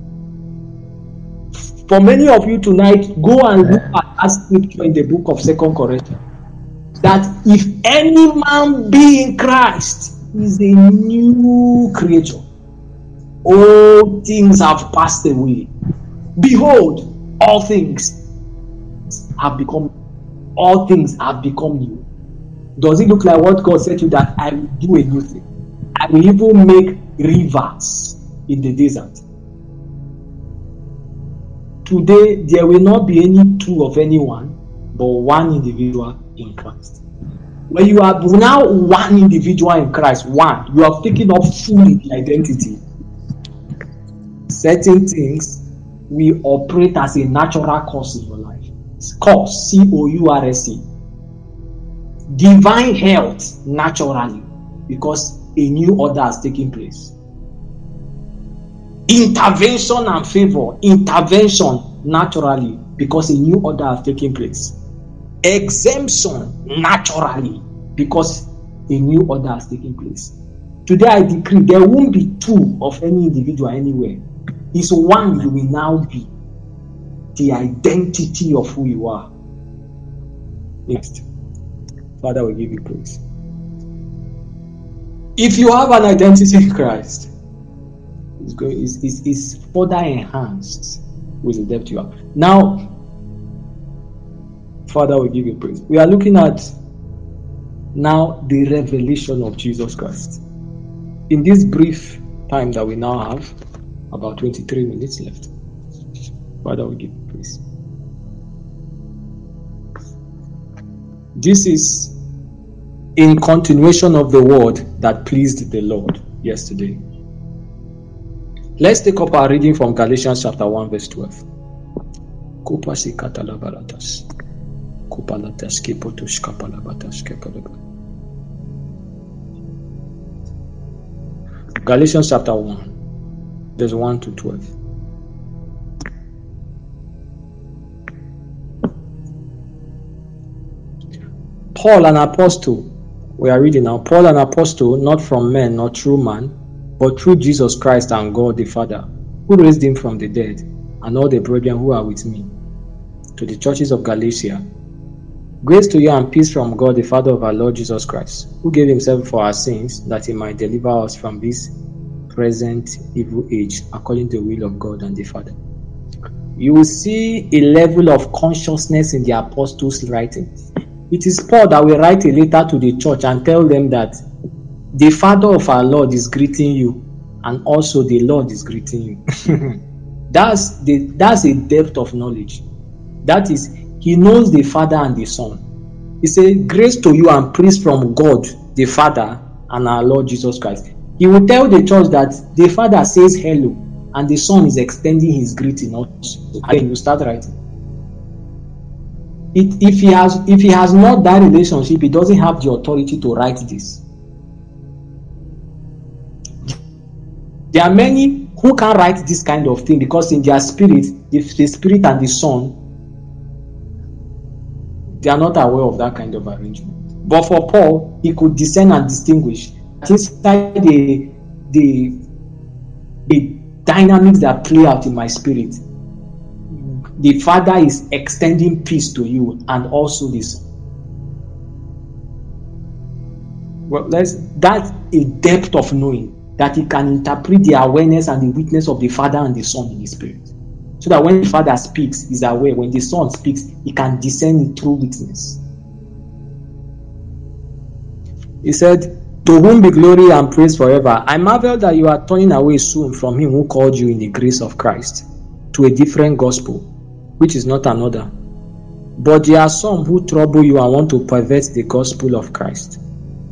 For many of you tonight, go and look at that scripture in the book of Second Corinthians, that if any man be in Christ, he is a new creature. All things have passed away. Behold, all things have become all things have become new. Does it look like what God said to you, that I will do a new thing? I will even make rivers in the desert. Today, there will not be any two of anyone, but one individual in Christ. When you are now one individual in Christ, one, you have taken up full identity. Certain things will operate as a natural course in your life. It's course, C O U R S E. Divine health naturally, because a new order has taken place. Intervention and favor. Intervention naturally, because a new order has taken place. Exemption naturally, because a new order has taken place. Today I decree there won't be two of any individual anywhere. It's one. You will now be the identity of who you are. Next. Father, we give you praise. If you have an identity in Christ, it's, going, it's, it's, it's further enhanced with the depth you have. Now, Father, we give you praise. We are looking at now the revelation of Jesus Christ. In this brief time that we now have, about twenty-three minutes left, Father, we give you praise. This is in continuation of the word that pleased the Lord yesterday. Let's take up our reading from Galatians chapter one, verse twelve. Galatians chapter one, verse one to twelve. Paul, an apostle, we are reading now. Paul, an apostle, not from men, not through man, but through Jesus Christ and God the Father, who raised him from the dead, and all the brethren who are with me, to the churches of Galatia. Grace to you and peace from God the Father of our Lord Jesus Christ, who gave himself for our sins, that he might deliver us from this present evil age, according to the will of God and the Father. You will see a level of consciousness in the apostles' writings. It is Paul that will write a letter to the church and tell them that the Father of our Lord is greeting you, and also the Lord is greeting you. that's the that's a depth of knowledge. That is, he knows the Father and the Son. He says, grace to you and peace from God the Father and our Lord Jesus Christ. He will tell the church that the Father says hello, and the Son is extending his greeting also. And then you start writing. It, if he has if he has not that relationship, he doesn't have the authority to write this. There are many who can't write this kind of thing because in their spirit, the, the Spirit and the Son, they are not aware of that kind of arrangement. But for Paul, he could discern and distinguish inside the the, the dynamics that play out in my spirit. The Father is extending peace to you, and also this. Well, let's, that's a depth of knowing that he can interpret the awareness and the witness of the Father and the Son in his spirit. So that when the Father speaks, he's aware. When the Son speaks, he can discern it through witness. He said, to whom be glory and praise forever. I marvel that you are turning away soon from him who called you in the grace of Christ to a different gospel, which is not another. But there are some who trouble you and want to pervert the gospel of Christ.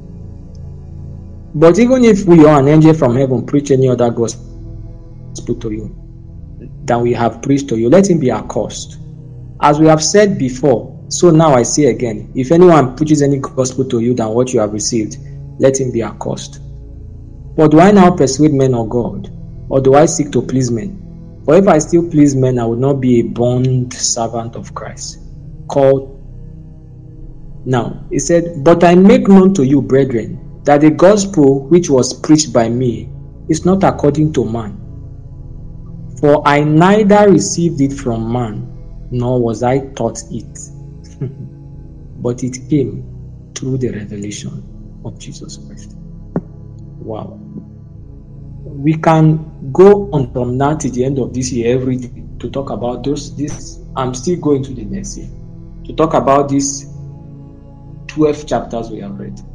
But even if we or an angel from heaven preach any other gospel to you than we have preached to you, let him be accursed. As we have said before, so now I say again, if anyone preaches any gospel to you than what you have received, let him be accursed. But do I now persuade men of God, or do I seek to please men? For if I still please men, I would not be a bond servant of Christ. Called. Now, he said, but I make known to you, brethren, that the gospel which was preached by me is not according to man. For I neither received it from man, nor was I taught it. But it came through the revelation of Jesus Christ. Wow. We can go on from now to the end of this year every day to talk about those. This I'm still going to the next year to talk about these twelve chapters we have read.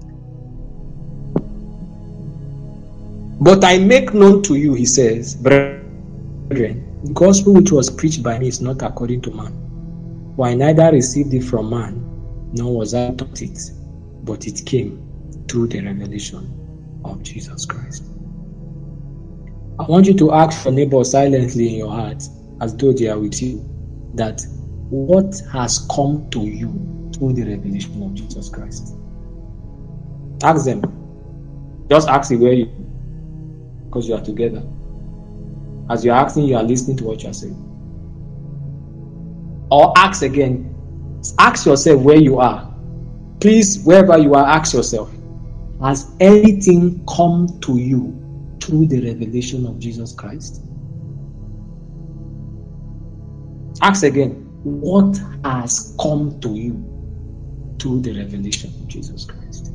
But I make known to you, he says, brethren, the gospel which was preached by me is not according to man. For I neither received it from man, nor was I taught it, but it came through the revelation of Jesus Christ. I want you to ask your neighbor silently in your heart, as though they are with you, that what has come to you through the revelation of Jesus Christ? Ask them. Just ask it where you, because you are together. As you're asking, you are listening to what you're saying. Or ask again. Ask yourself where you are. Please, wherever you are, ask yourself, has anything come to you through the revelation of Jesus Christ? Ask again, what has come to you through the revelation of Jesus Christ?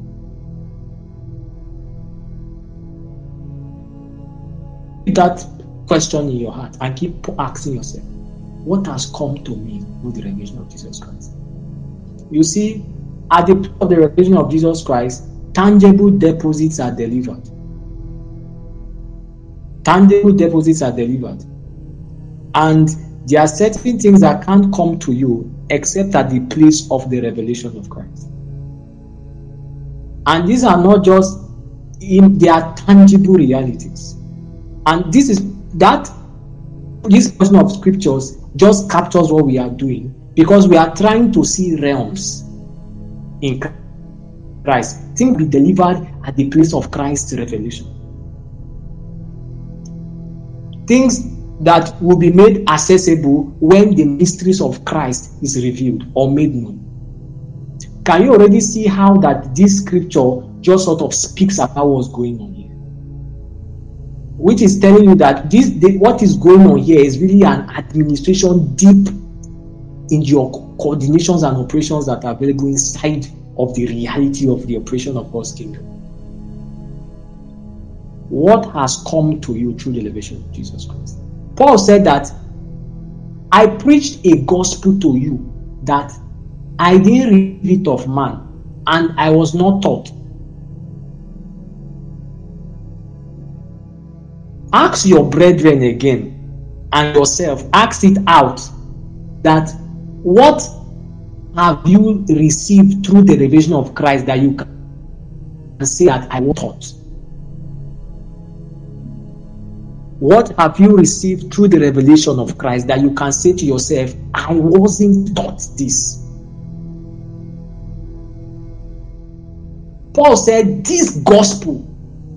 Keep that question in your heart and keep asking yourself, what has come to me through the revelation of Jesus Christ? You see, at the point of the revelation of Jesus Christ, tangible deposits are delivered. Tangible deposits are delivered. And there are certain things that can't come to you except at the place of the revelation of Christ. And these are not just in, they are tangible realities. And this is that this portion of scriptures just captures what we are doing, because we are trying to see realms in Christ. Things be delivered at the place of Christ's revelation. Things that will be made accessible when the mysteries of Christ is revealed or made known. Can you already see how that this scripture just sort of speaks about what's going on here? Which is telling you that this the, what is going on here is really an administration deep in your coordinations and operations that are available inside of the reality of the operation of God's kingdom. What has come to you through the revelation of Jesus Christ? Paul said that I preached a gospel to you that I didn't receive it of man, and I was not taught. Ask your brethren again and yourself, ask it out, that what have you received through the revelation of Christ that you can say that I was taught? What have you received through the revelation of Christ that you can say to yourself, I wasn't taught this? Paul said, this gospel,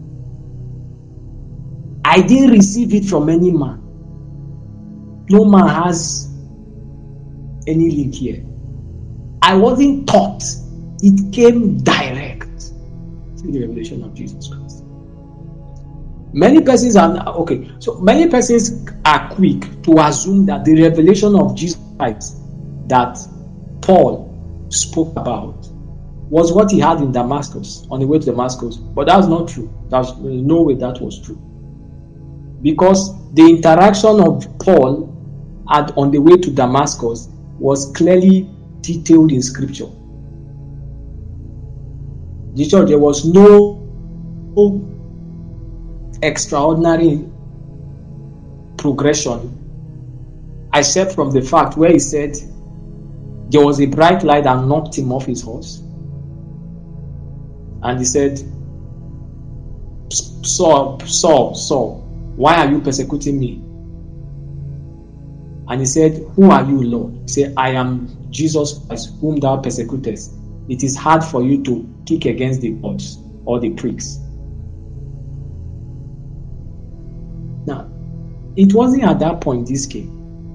I didn't receive it from any man. No man has any link here. I wasn't taught. It came direct through the revelation of Jesus Christ. Many persons are okay. So many persons are quick to assume that the revelation of Jesus Christ that Paul spoke about was what he had in Damascus, on the way to Damascus. But that's not true. There's no way that was true. Because the interaction of Paul at, on the way to Damascus was clearly detailed in scripture. The church, there was no, no extraordinary progression except from the fact where he said there was a bright light that knocked him off his horse, and he said, Saul, Saul, Saul, why are you persecuting me? And he said, who are you, Lord? He said, I am Jesus Christ, whom thou persecutest. It is hard for you to kick against the gods or the pricks. Now, it wasn't at that point this came.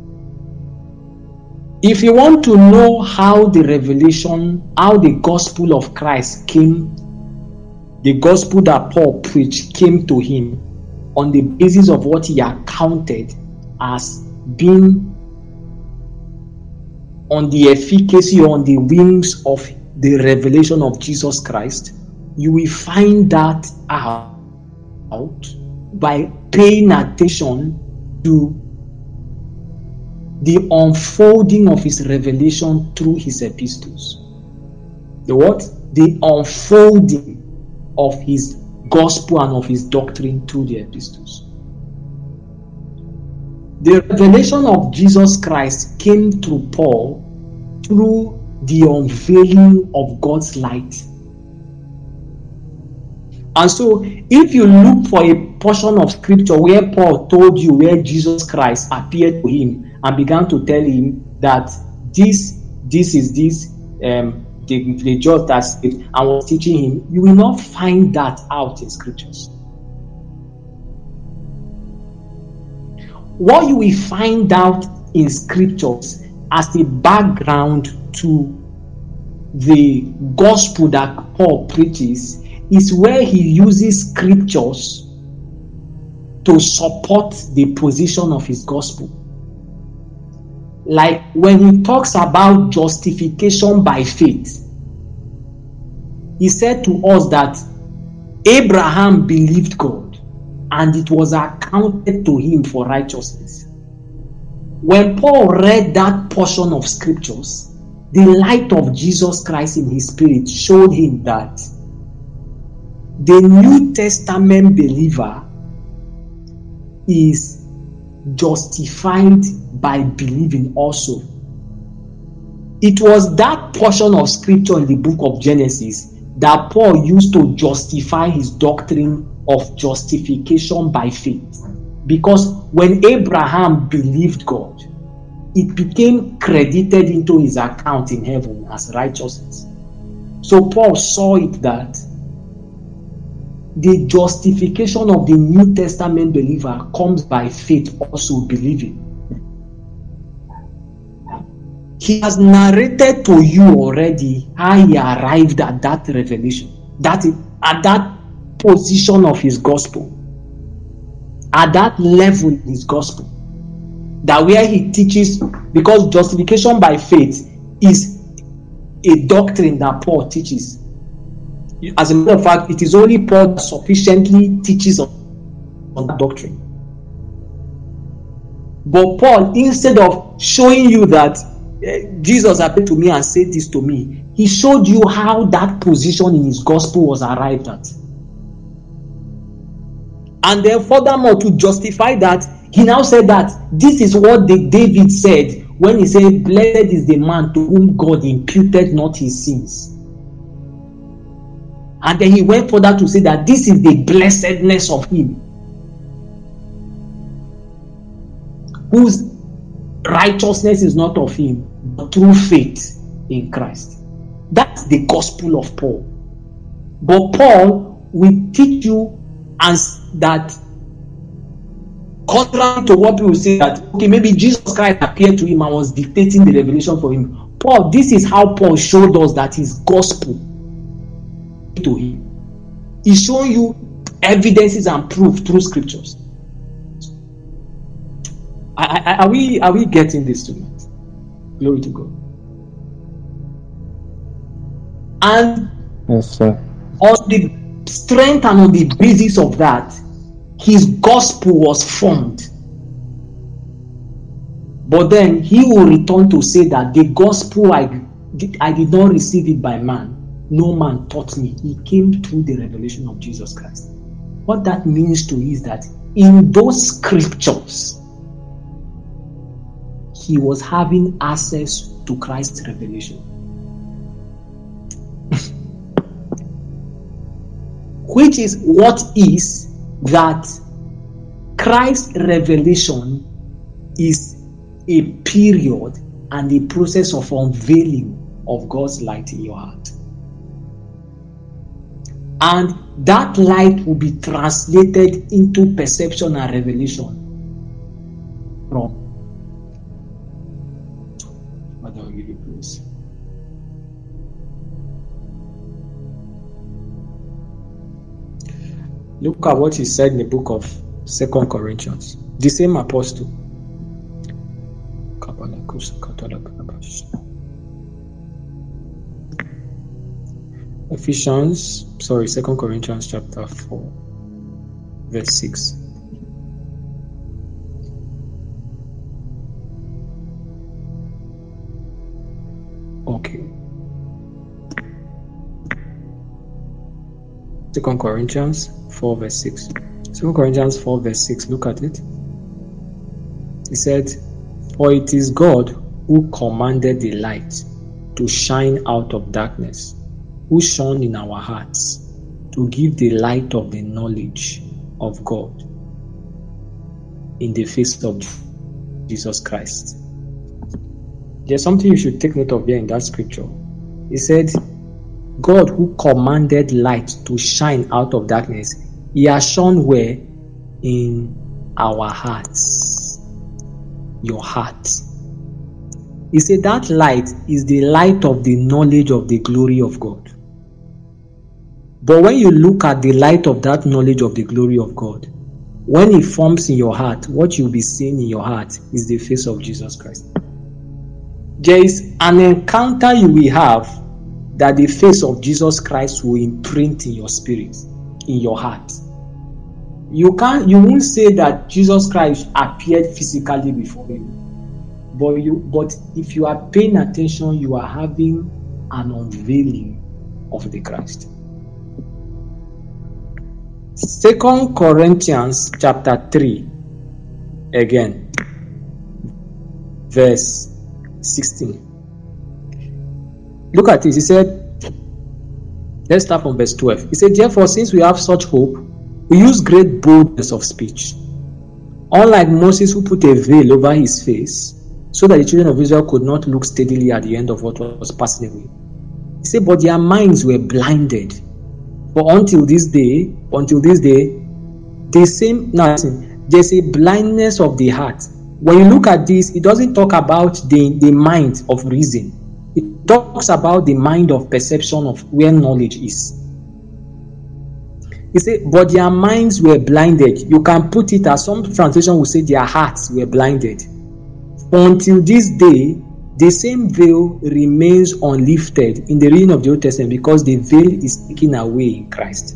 If you want to know how the revelation, how the gospel of Christ came, the gospel that Paul preached came to him on the basis of what he accounted as being on the efficacy, on the wings of the revelation of Jesus Christ, you will find that out by paying attention to the unfolding of his revelation through his epistles. The what? The unfolding of his gospel and of his doctrine through the epistles. The revelation of Jesus Christ came through Paul through the unveiling of God's light. And so, if you look for a portion of scripture where Paul told you where Jesus Christ appeared to him and began to tell him that this, this is this, um, the, the judge that saved, and was teaching him, you will not find that out in scriptures. what you will find out in scriptures as a background to the gospel that Paul preaches is where he uses scriptures to support the position of his gospel. Like when he talks about justification by faith, he said to us that Abraham believed God and it was accounted to him for righteousness. When Paul read that portion of scriptures, the light of Jesus Christ in his spirit showed him that the New Testament believer is justified by believing also. It was that portion of scripture in the book of Genesis that Paul used to justify his doctrine of justification by faith. Because when Abraham believed God, it became credited into his account in heaven as righteousness. So Paul saw it that the justification of the New Testament believer comes by faith, also believing. He has narrated to you already how he arrived at that revelation, that is, at that position of his gospel, at that level in his gospel, that where he teaches, because justification by faith is a doctrine that Paul teaches. As a matter of fact, it is only Paul that sufficiently teaches on that doctrine. But Paul, instead of showing you that uh, Jesus appeared to me and said this to me, he showed you how that position in his gospel was arrived at. And then furthermore, to justify that, he now said that this is what the David said when he said, "Blessed is the man to whom God imputed not his sins." And then he went further to say that this is the blessedness of him whose righteousness is not of him, but through faith in Christ. That's the gospel of Paul. But Paul will teach you as that, contrary to what people say, that okay, maybe Jesus Christ appeared to him and was dictating the revelation for him. Paul, this is how Paul showed us that his gospel to him. He's showing you evidences and proof through scriptures. Are, are, are we are we getting this tonight? Glory to God. And
Yes, sir.
on the strength and on the basis of that, his gospel was formed. But then he will return to say that the gospel I did, I did not receive it by man. No man taught me. He came through the revelation of Jesus Christ. What that means to you is that in those scriptures, he was having access to Christ's revelation. Which is what is that Christ's revelation is a period and a process of unveiling of God's light in your heart. And that light will be translated into perception and revelation from. Father, I'll give you praise. Look at what he said in the book of Second Corinthians. The same apostle. Ephesians, sorry, Second Corinthians chapter four, verse six. Okay. Second Corinthians four, verse six. Second Corinthians four, verse six. Look at it. He said, "For it is God who commanded the light to shine out of darkness, who shone in our hearts to give the light of the knowledge of God in the face of Jesus Christ." There's something you should take note of here in that scripture. He said, God who commanded light to shine out of darkness, he has shone where? In our hearts. your heart. He said that light is the light of the knowledge of the glory of God. But when you look at the light of that knowledge of the glory of God, when it forms in your heart, what you'll be seeing in your heart is the face of Jesus Christ. There is an encounter you will have that the face of Jesus Christ will imprint in your spirit, in your heart. You can't, you won't say that Jesus Christ appeared physically before you, but you, but if you are paying attention, you are having an unveiling of the Christ. Second Corinthians chapter three, again, verse sixteen. Look at this. He said, let's start from verse twelve. He said, therefore, since we have such hope, we use great boldness of speech. Unlike Moses, who put a veil over his face, so that the children of Israel could not look steadily at the end of what was passing away. He said, but their minds were blinded. For until this day, until this day, the same, now listen, there's a blindness of the heart. When you look at this, it doesn't talk about the, the mind of reason. It talks about the mind of perception of where knowledge is. He said, but their minds were blinded. You can put it as some translation will say their hearts were blinded. Until this day, the same veil remains unlifted in the reading of the Old Testament because the veil is taken away in Christ.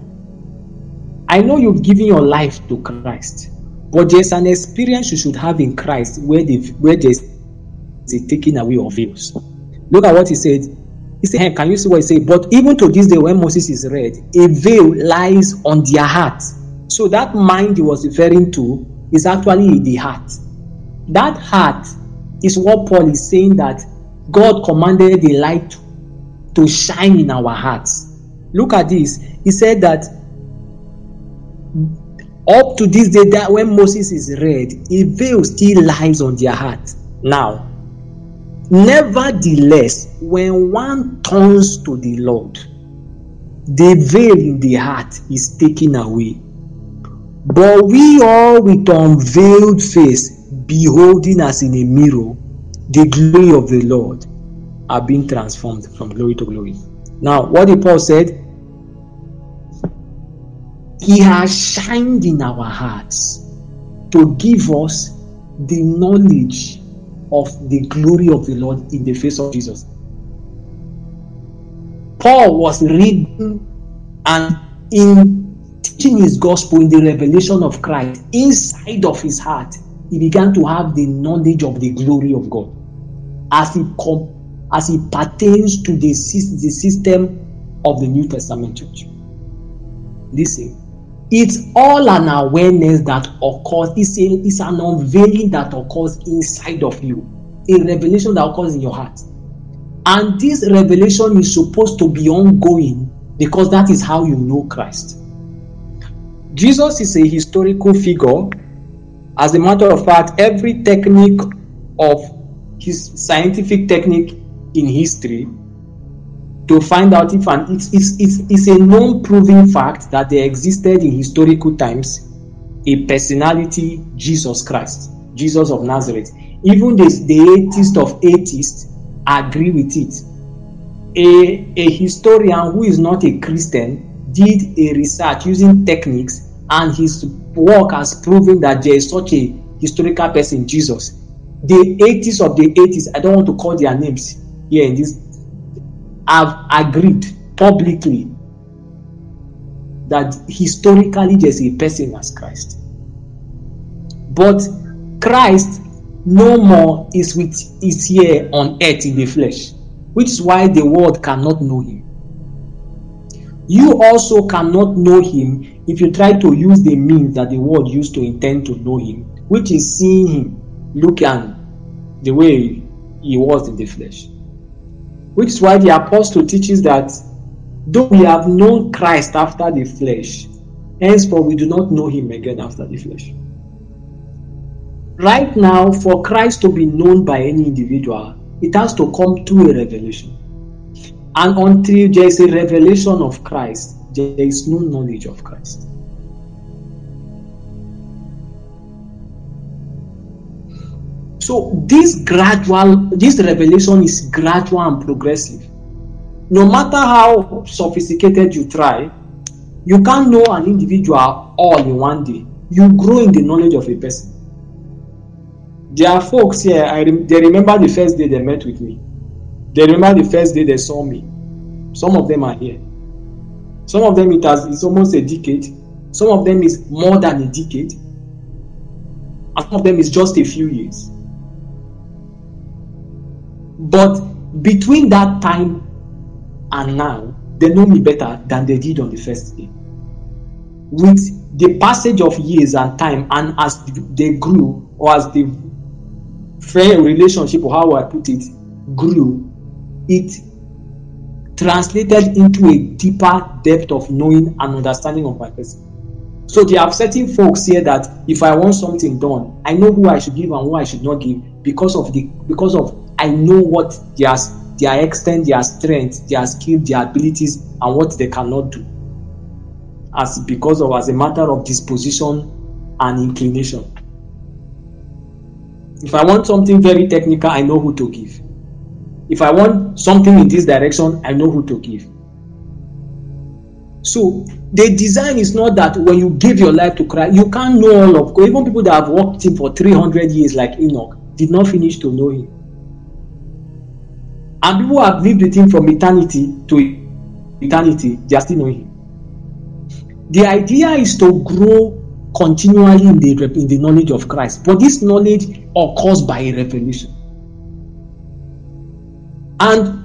I know you've given your life to Christ, but there's an experience you should have in Christ where, the, where there's a taking away of veils. Look at what he said. He said, hey, can you see what he said? But even to this day, when Moses is read, a veil lies on their heart. So that mind he was referring to is actually the heart. That heart is what Paul is saying, that God commanded the light to shine in our hearts. Look at this. He said that up to this day, that when Moses is read, a veil still lies on their heart. Now, nevertheless, when one turns to the Lord, the veil in the heart is taken away. But we all with unveiled face, beholding as in a mirror the glory of the Lord, are being transformed from glory to glory. Now, what did Paul said? He has shined in our hearts to give us the knowledge of the glory of the Lord in the face of Jesus. Paul was reading and in teaching his gospel in the revelation of Christ, inside of his heart, he began to have the knowledge of the glory of God as it com- as it pertains to the, the system of the New Testament church. Listen, it's all an awareness that occurs. It's, a, it's an unveiling that occurs inside of you, a revelation that occurs in your heart. And this revelation is supposed to be ongoing because that is how you know Christ. Jesus is a historical figure. As a matter of fact, every technique of his scientific technique in history to find out if an it's, it's, it's, it's a known proven fact that there existed in historical times a personality, Jesus Christ, Jesus of Nazareth. Even the, the atheist of atheists agree with it. A, a historian who is not a Christian did a research using techniques, and his work has proven that there is such a historical person, Jesus. The atheists of the atheists, I don't want to call their names here in this, have agreed publicly that historically there's a person as Christ. But Christ no more is with is here on earth in the flesh, which is why the world cannot know him. You also cannot know him if you try to use the means that the world used to intend to know him, which is seeing him, looking the way he was in the flesh. Which is why the apostle teaches that though we have known Christ after the flesh, henceforth we do not know him again after the flesh. Right now, for Christ to be known by any individual, it has to come through a revelation. And until there is a revelation of Christ, there is no knowledge of Christ. So this gradual, this revelation is gradual and progressive. No matter how sophisticated you try, you can't know an individual all in one day. You grow in the knowledge of a person. There are folks here, I rem- they remember the first day they met with me. They remember the first day they saw me. Some of them are here. Some of them it has it's almost a decade. Some of them is more than a decade. And some of them is just a few years. But between that time and now, they know me better than they did on the first day. With the passage of years and time, and as they grew, or as the friend relationship, or how I put it, grew, it translated into a deeper depth of knowing and understanding of my person. So there are certain folks here that if I want something done, I know who I should give and who I should not give because of the because of I know what their their extent, their strength, their skill, their abilities, and what they cannot do. As because of as a matter of disposition and inclination. If I want something very technical, I know who to give. If I want something in this direction, I know who to give. So the design is not that when you give your life to Christ, you can't know all of God. Even people that have walked him for three hundred years, like Enoch, did not finish to know him. And people who have lived with him from eternity to eternity, they are still knowing him. The idea is to grow continually in the, in the knowledge of Christ. But this knowledge occurs by a revelation. And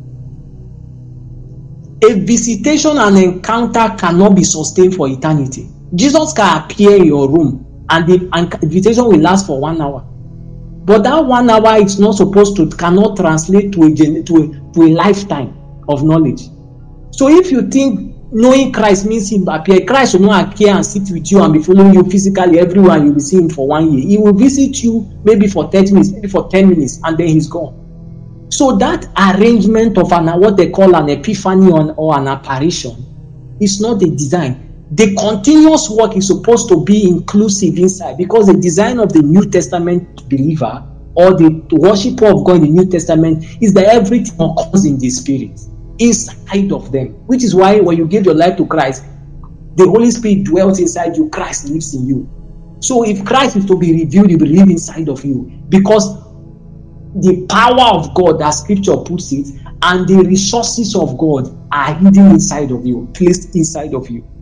a visitation and encounter cannot be sustained for eternity. Jesus can appear in your room and the invitation will last for one hour. But that one hour it's not supposed to, cannot translate to a, to a, to a lifetime of knowledge. So if you think knowing Christ means him appear, Christ will not appear and sit with you and be following you physically everywhere. You will see him for one year. He will visit you maybe for thirty minutes, maybe for ten minutes, and then he's gone. So that arrangement of an what they call an epiphany or an apparition is not a design. The continuous work is supposed to be inclusive inside, because the design of the New Testament believer or the worshiper of God in the New Testament is that everything occurs in the Spirit inside of them, which is why when you give your life to Christ, the Holy Spirit dwells inside you, Christ lives in you. So if Christ is to be revealed, he will live inside of you, because the power of God, as scripture puts it, and the resources of God are hidden inside of you, placed inside of you.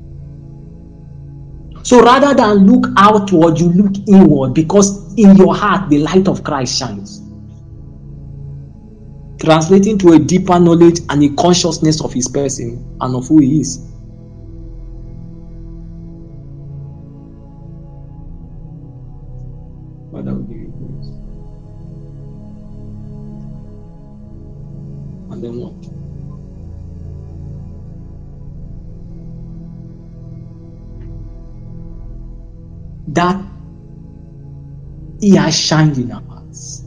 So rather than look outward, you look inward, because in your heart the light of Christ shines, translating to a deeper knowledge and a consciousness of his person and of who he is. Father, we give you praise. And then what? That he has shined in our hearts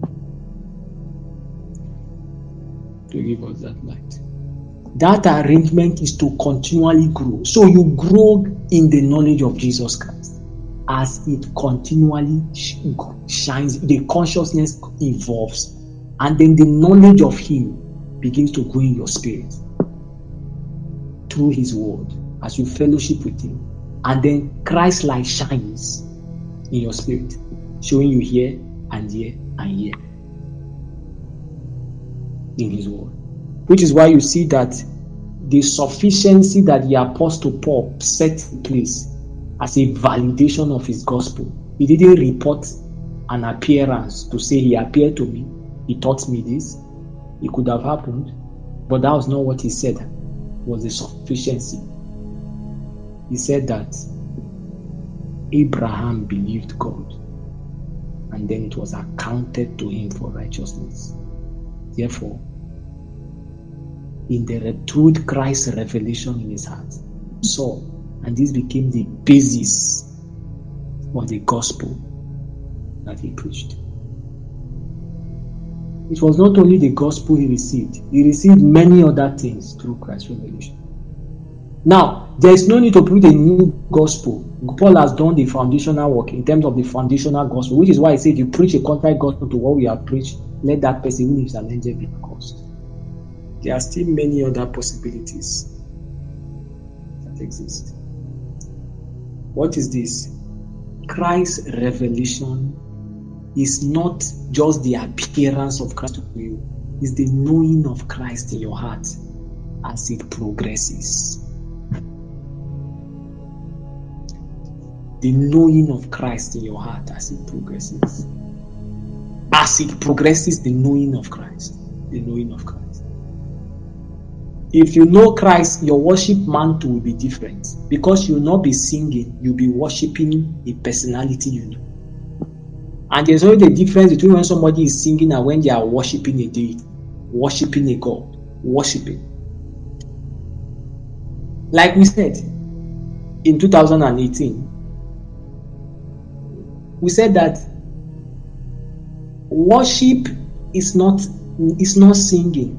to give us that light. That arrangement is to continually grow. So you grow in the knowledge of Jesus Christ as it continually shines. The consciousness evolves, and then the knowledge of him begins to grow in your spirit through his word as you fellowship with him. And then Christ's light shines in your spirit, showing you here and here and here in his word. Which is why you see that the sufficiency that the Apostle Paul set in place as a validation of his gospel. He didn't report an appearance to say he appeared to me, he taught me this. It could have happened, but that was not what he said. It was the sufficiency. He said that Abraham believed God, and then it was accounted to him for righteousness. Therefore, in the truth, Christ's revelation in his heart, so, and this became the basis of the gospel that he preached. It was not only the gospel he received, he received many other things through Christ's revelation. Now, there is no need to put a new gospel. Paul has done the foundational work in terms of the foundational gospel, which is why I said, if you preach a contrary gospel to what we have preached, let that person who is an angel be cursed. There are still many other possibilities that exist. What is this? Christ's revelation is not just the appearance of Christ to you, it's the knowing of Christ in your heart as it progresses. The knowing of Christ in your heart as it progresses. As it progresses, the knowing of Christ. The knowing of Christ. If you know Christ, your worship mantle will be different. Because you will not be singing, you'll be worshiping a personality you know. And there's always a difference between when somebody is singing and when they are worshiping a deity, worshiping a God, worshiping. Like we said in two thousand eighteen, we said that worship is not is not singing.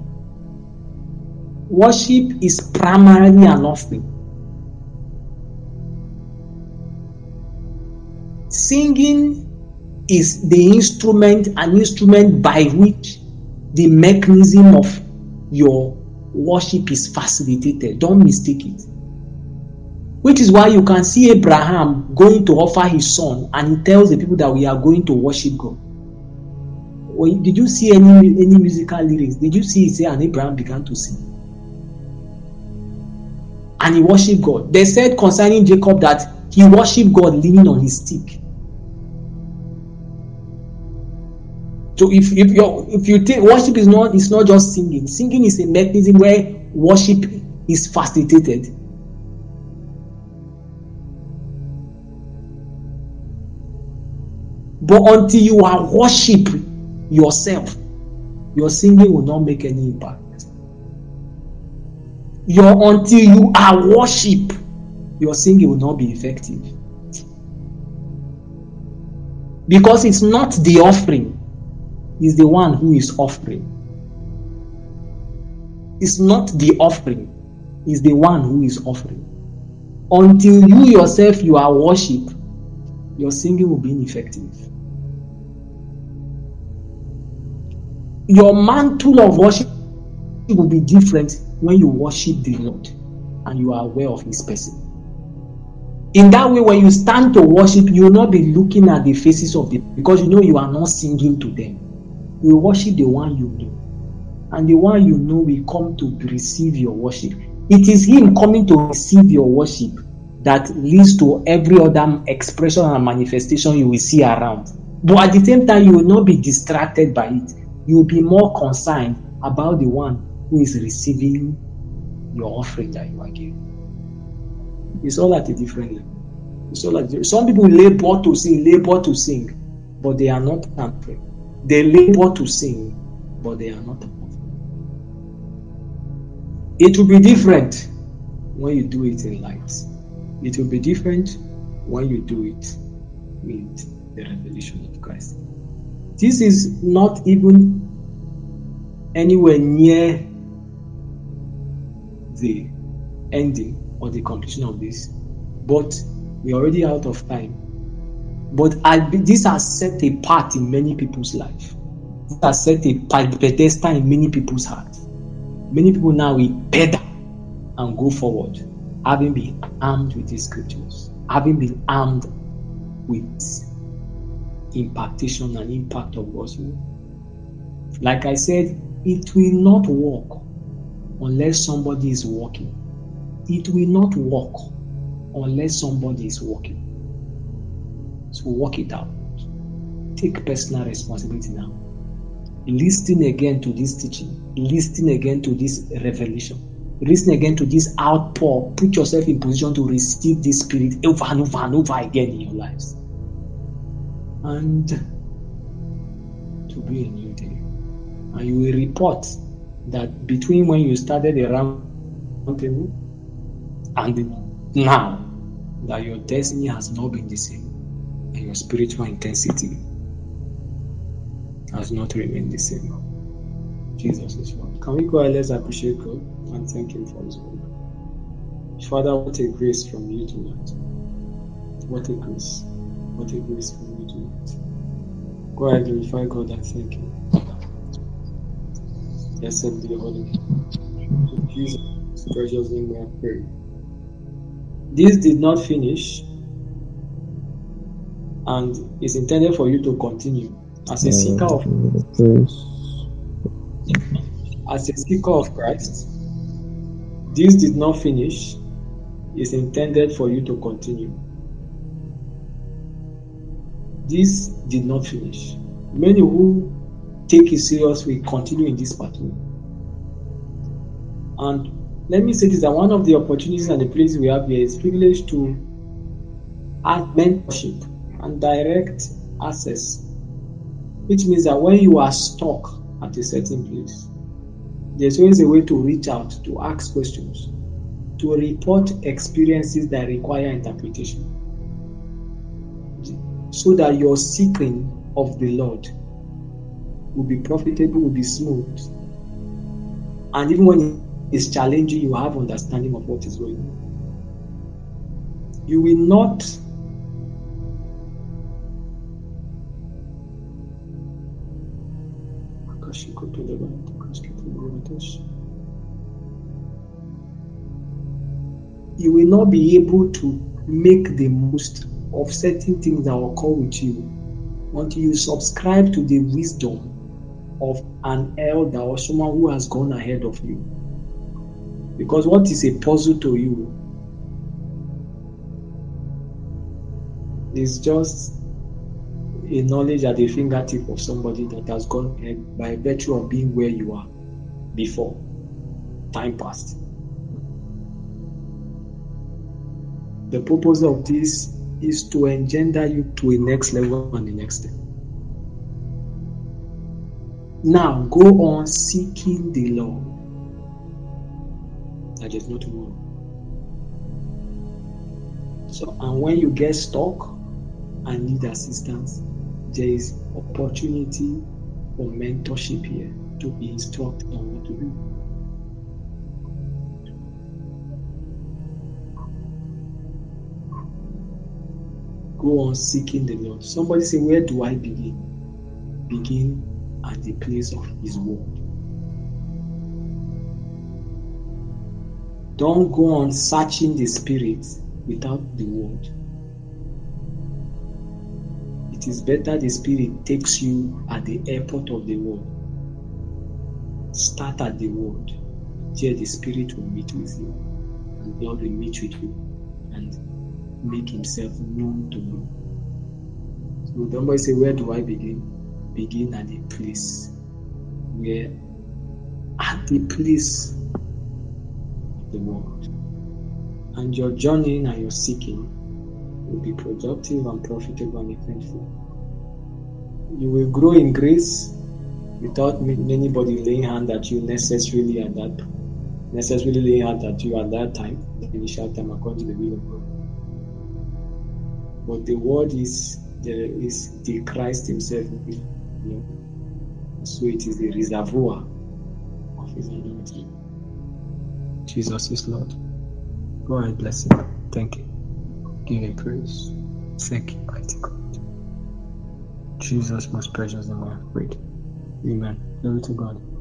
Worship is primarily an offering. Singing is the instrument, an instrument by which the mechanism of your worship is facilitated. Don't mistake it. Which is why you can see Abraham going to offer his son, and he tells the people that we are going to worship God. Well, did you see any any musical lyrics? Did you see it say, and Abraham began to sing? And he worshipped God. They said concerning Jacob that he worshipped God leaning on his stick. So if if you if you take worship is not it's not just singing. Singing is a mechanism where worship is facilitated. But until you are worship yourself, your singing will not make any impact. Your until you are worship, your singing will not be effective. Because it's not the offering, it's the one who is offering. It's not the offering, it's the one who is offering. Until you yourself you are worship, your singing will be ineffective. Your mantle of worship will be different when you worship the Lord and you are aware of his person. In that way, when you stand to worship, you will not be looking at the faces of the, because you know you are not singing to them. You worship the one you know, and the one you know will come to receive your worship. It is him coming to receive your worship that leads to every other expression and manifestation you will see around. But at the same time, you will not be distracted by it. You will be more concerned about the one who is receiving your offering that you are giving. It's all at a different level. It's all at, some people labor to sing, labor to sing, but they are not offering. They labor to sing, but they are not offering. It will be different when you do it in light. It will be different when you do it with the revelation of Christ. This is not even anywhere near the ending or the completion of this, but we're already out of time. But I, this has set a part in many people's life. This has set a pedestal in many people's hearts. Many people now will pedal and go forward, having been armed with these scriptures, having been armed with impartation and impact of God's word. Like I said, it will not work unless somebody is walking. It will not work unless somebody is walking. So work it out. Take personal responsibility now. Listen again to this teaching. Listen again to this revelation. Listen again to this outpour. Put yourself in position to receive this spirit over and over and over again in your lives. And to be a new day. And you will report that between when you started the round table and now, that your destiny has not been the same, and your spiritual intensity has not remained the same. Jesus is Lord. Can we go ahead? Let's appreciate God and thank him for his word. Father, what a grace from you tonight. What a grace. What a grace from you tonight. Go ahead, glorify God and thank Him. Blessed be your holy name. In Jesus' precious name we have prayed. This did not finish and is intended for you to continue. As a seeker of as a seeker of Christ, this did not finish, is intended for you to continue. This did not finish. Many who take it serious will continue in this pathway. And let me say this, that one of the opportunities and the places we have here is privileged to add mentorship and direct access, which means that when you are stuck at a certain place, there's always a way to reach out, to ask questions, to report experiences that require interpretation, so that your seeking of the Lord will be profitable, will be smooth. And even when it's challenging, you have understanding of what is going on. You will not you will not be able to make the most of certain things that will occur with you until you subscribe to the wisdom of an elder or someone who has gone ahead of you. Because what is a puzzle to you is just a knowledge at the fingertip of somebody that has gone ahead by virtue of being where you are before time passed. The purpose of this is to engender you to a next level and the next step. Now go on seeking the Lord. That is not tomorrow. So, and when you get stuck and need assistance, there is opportunity for mentorship here to be instructed on what to do. Go on seeking the Lord. Somebody say, where do I begin? Begin at the place of His word. Don't go on searching the Spirit without the word. It is better the Spirit takes you at the airport of the word. Start at the word. Here the Spirit will meet with you, and God will meet with you and make Himself known to you. So somebody say, where do I begin? Begin at the place where, at the place of the word. And your journey and your seeking will be productive and profitable and eventful. You will grow in grace without anybody laying hand at you necessarily at that necessarily laying hand at you at that time, the initial time, according to the will of God. But the word is there is the Christ Himself, you know. So it is the reservoir of His anointing. Jesus is Lord. Go ahead, bless Him. Thank you. Give Him praise. Thank you, mighty God. Jesus, most precious name, I have prayed. Amen. Glory to God.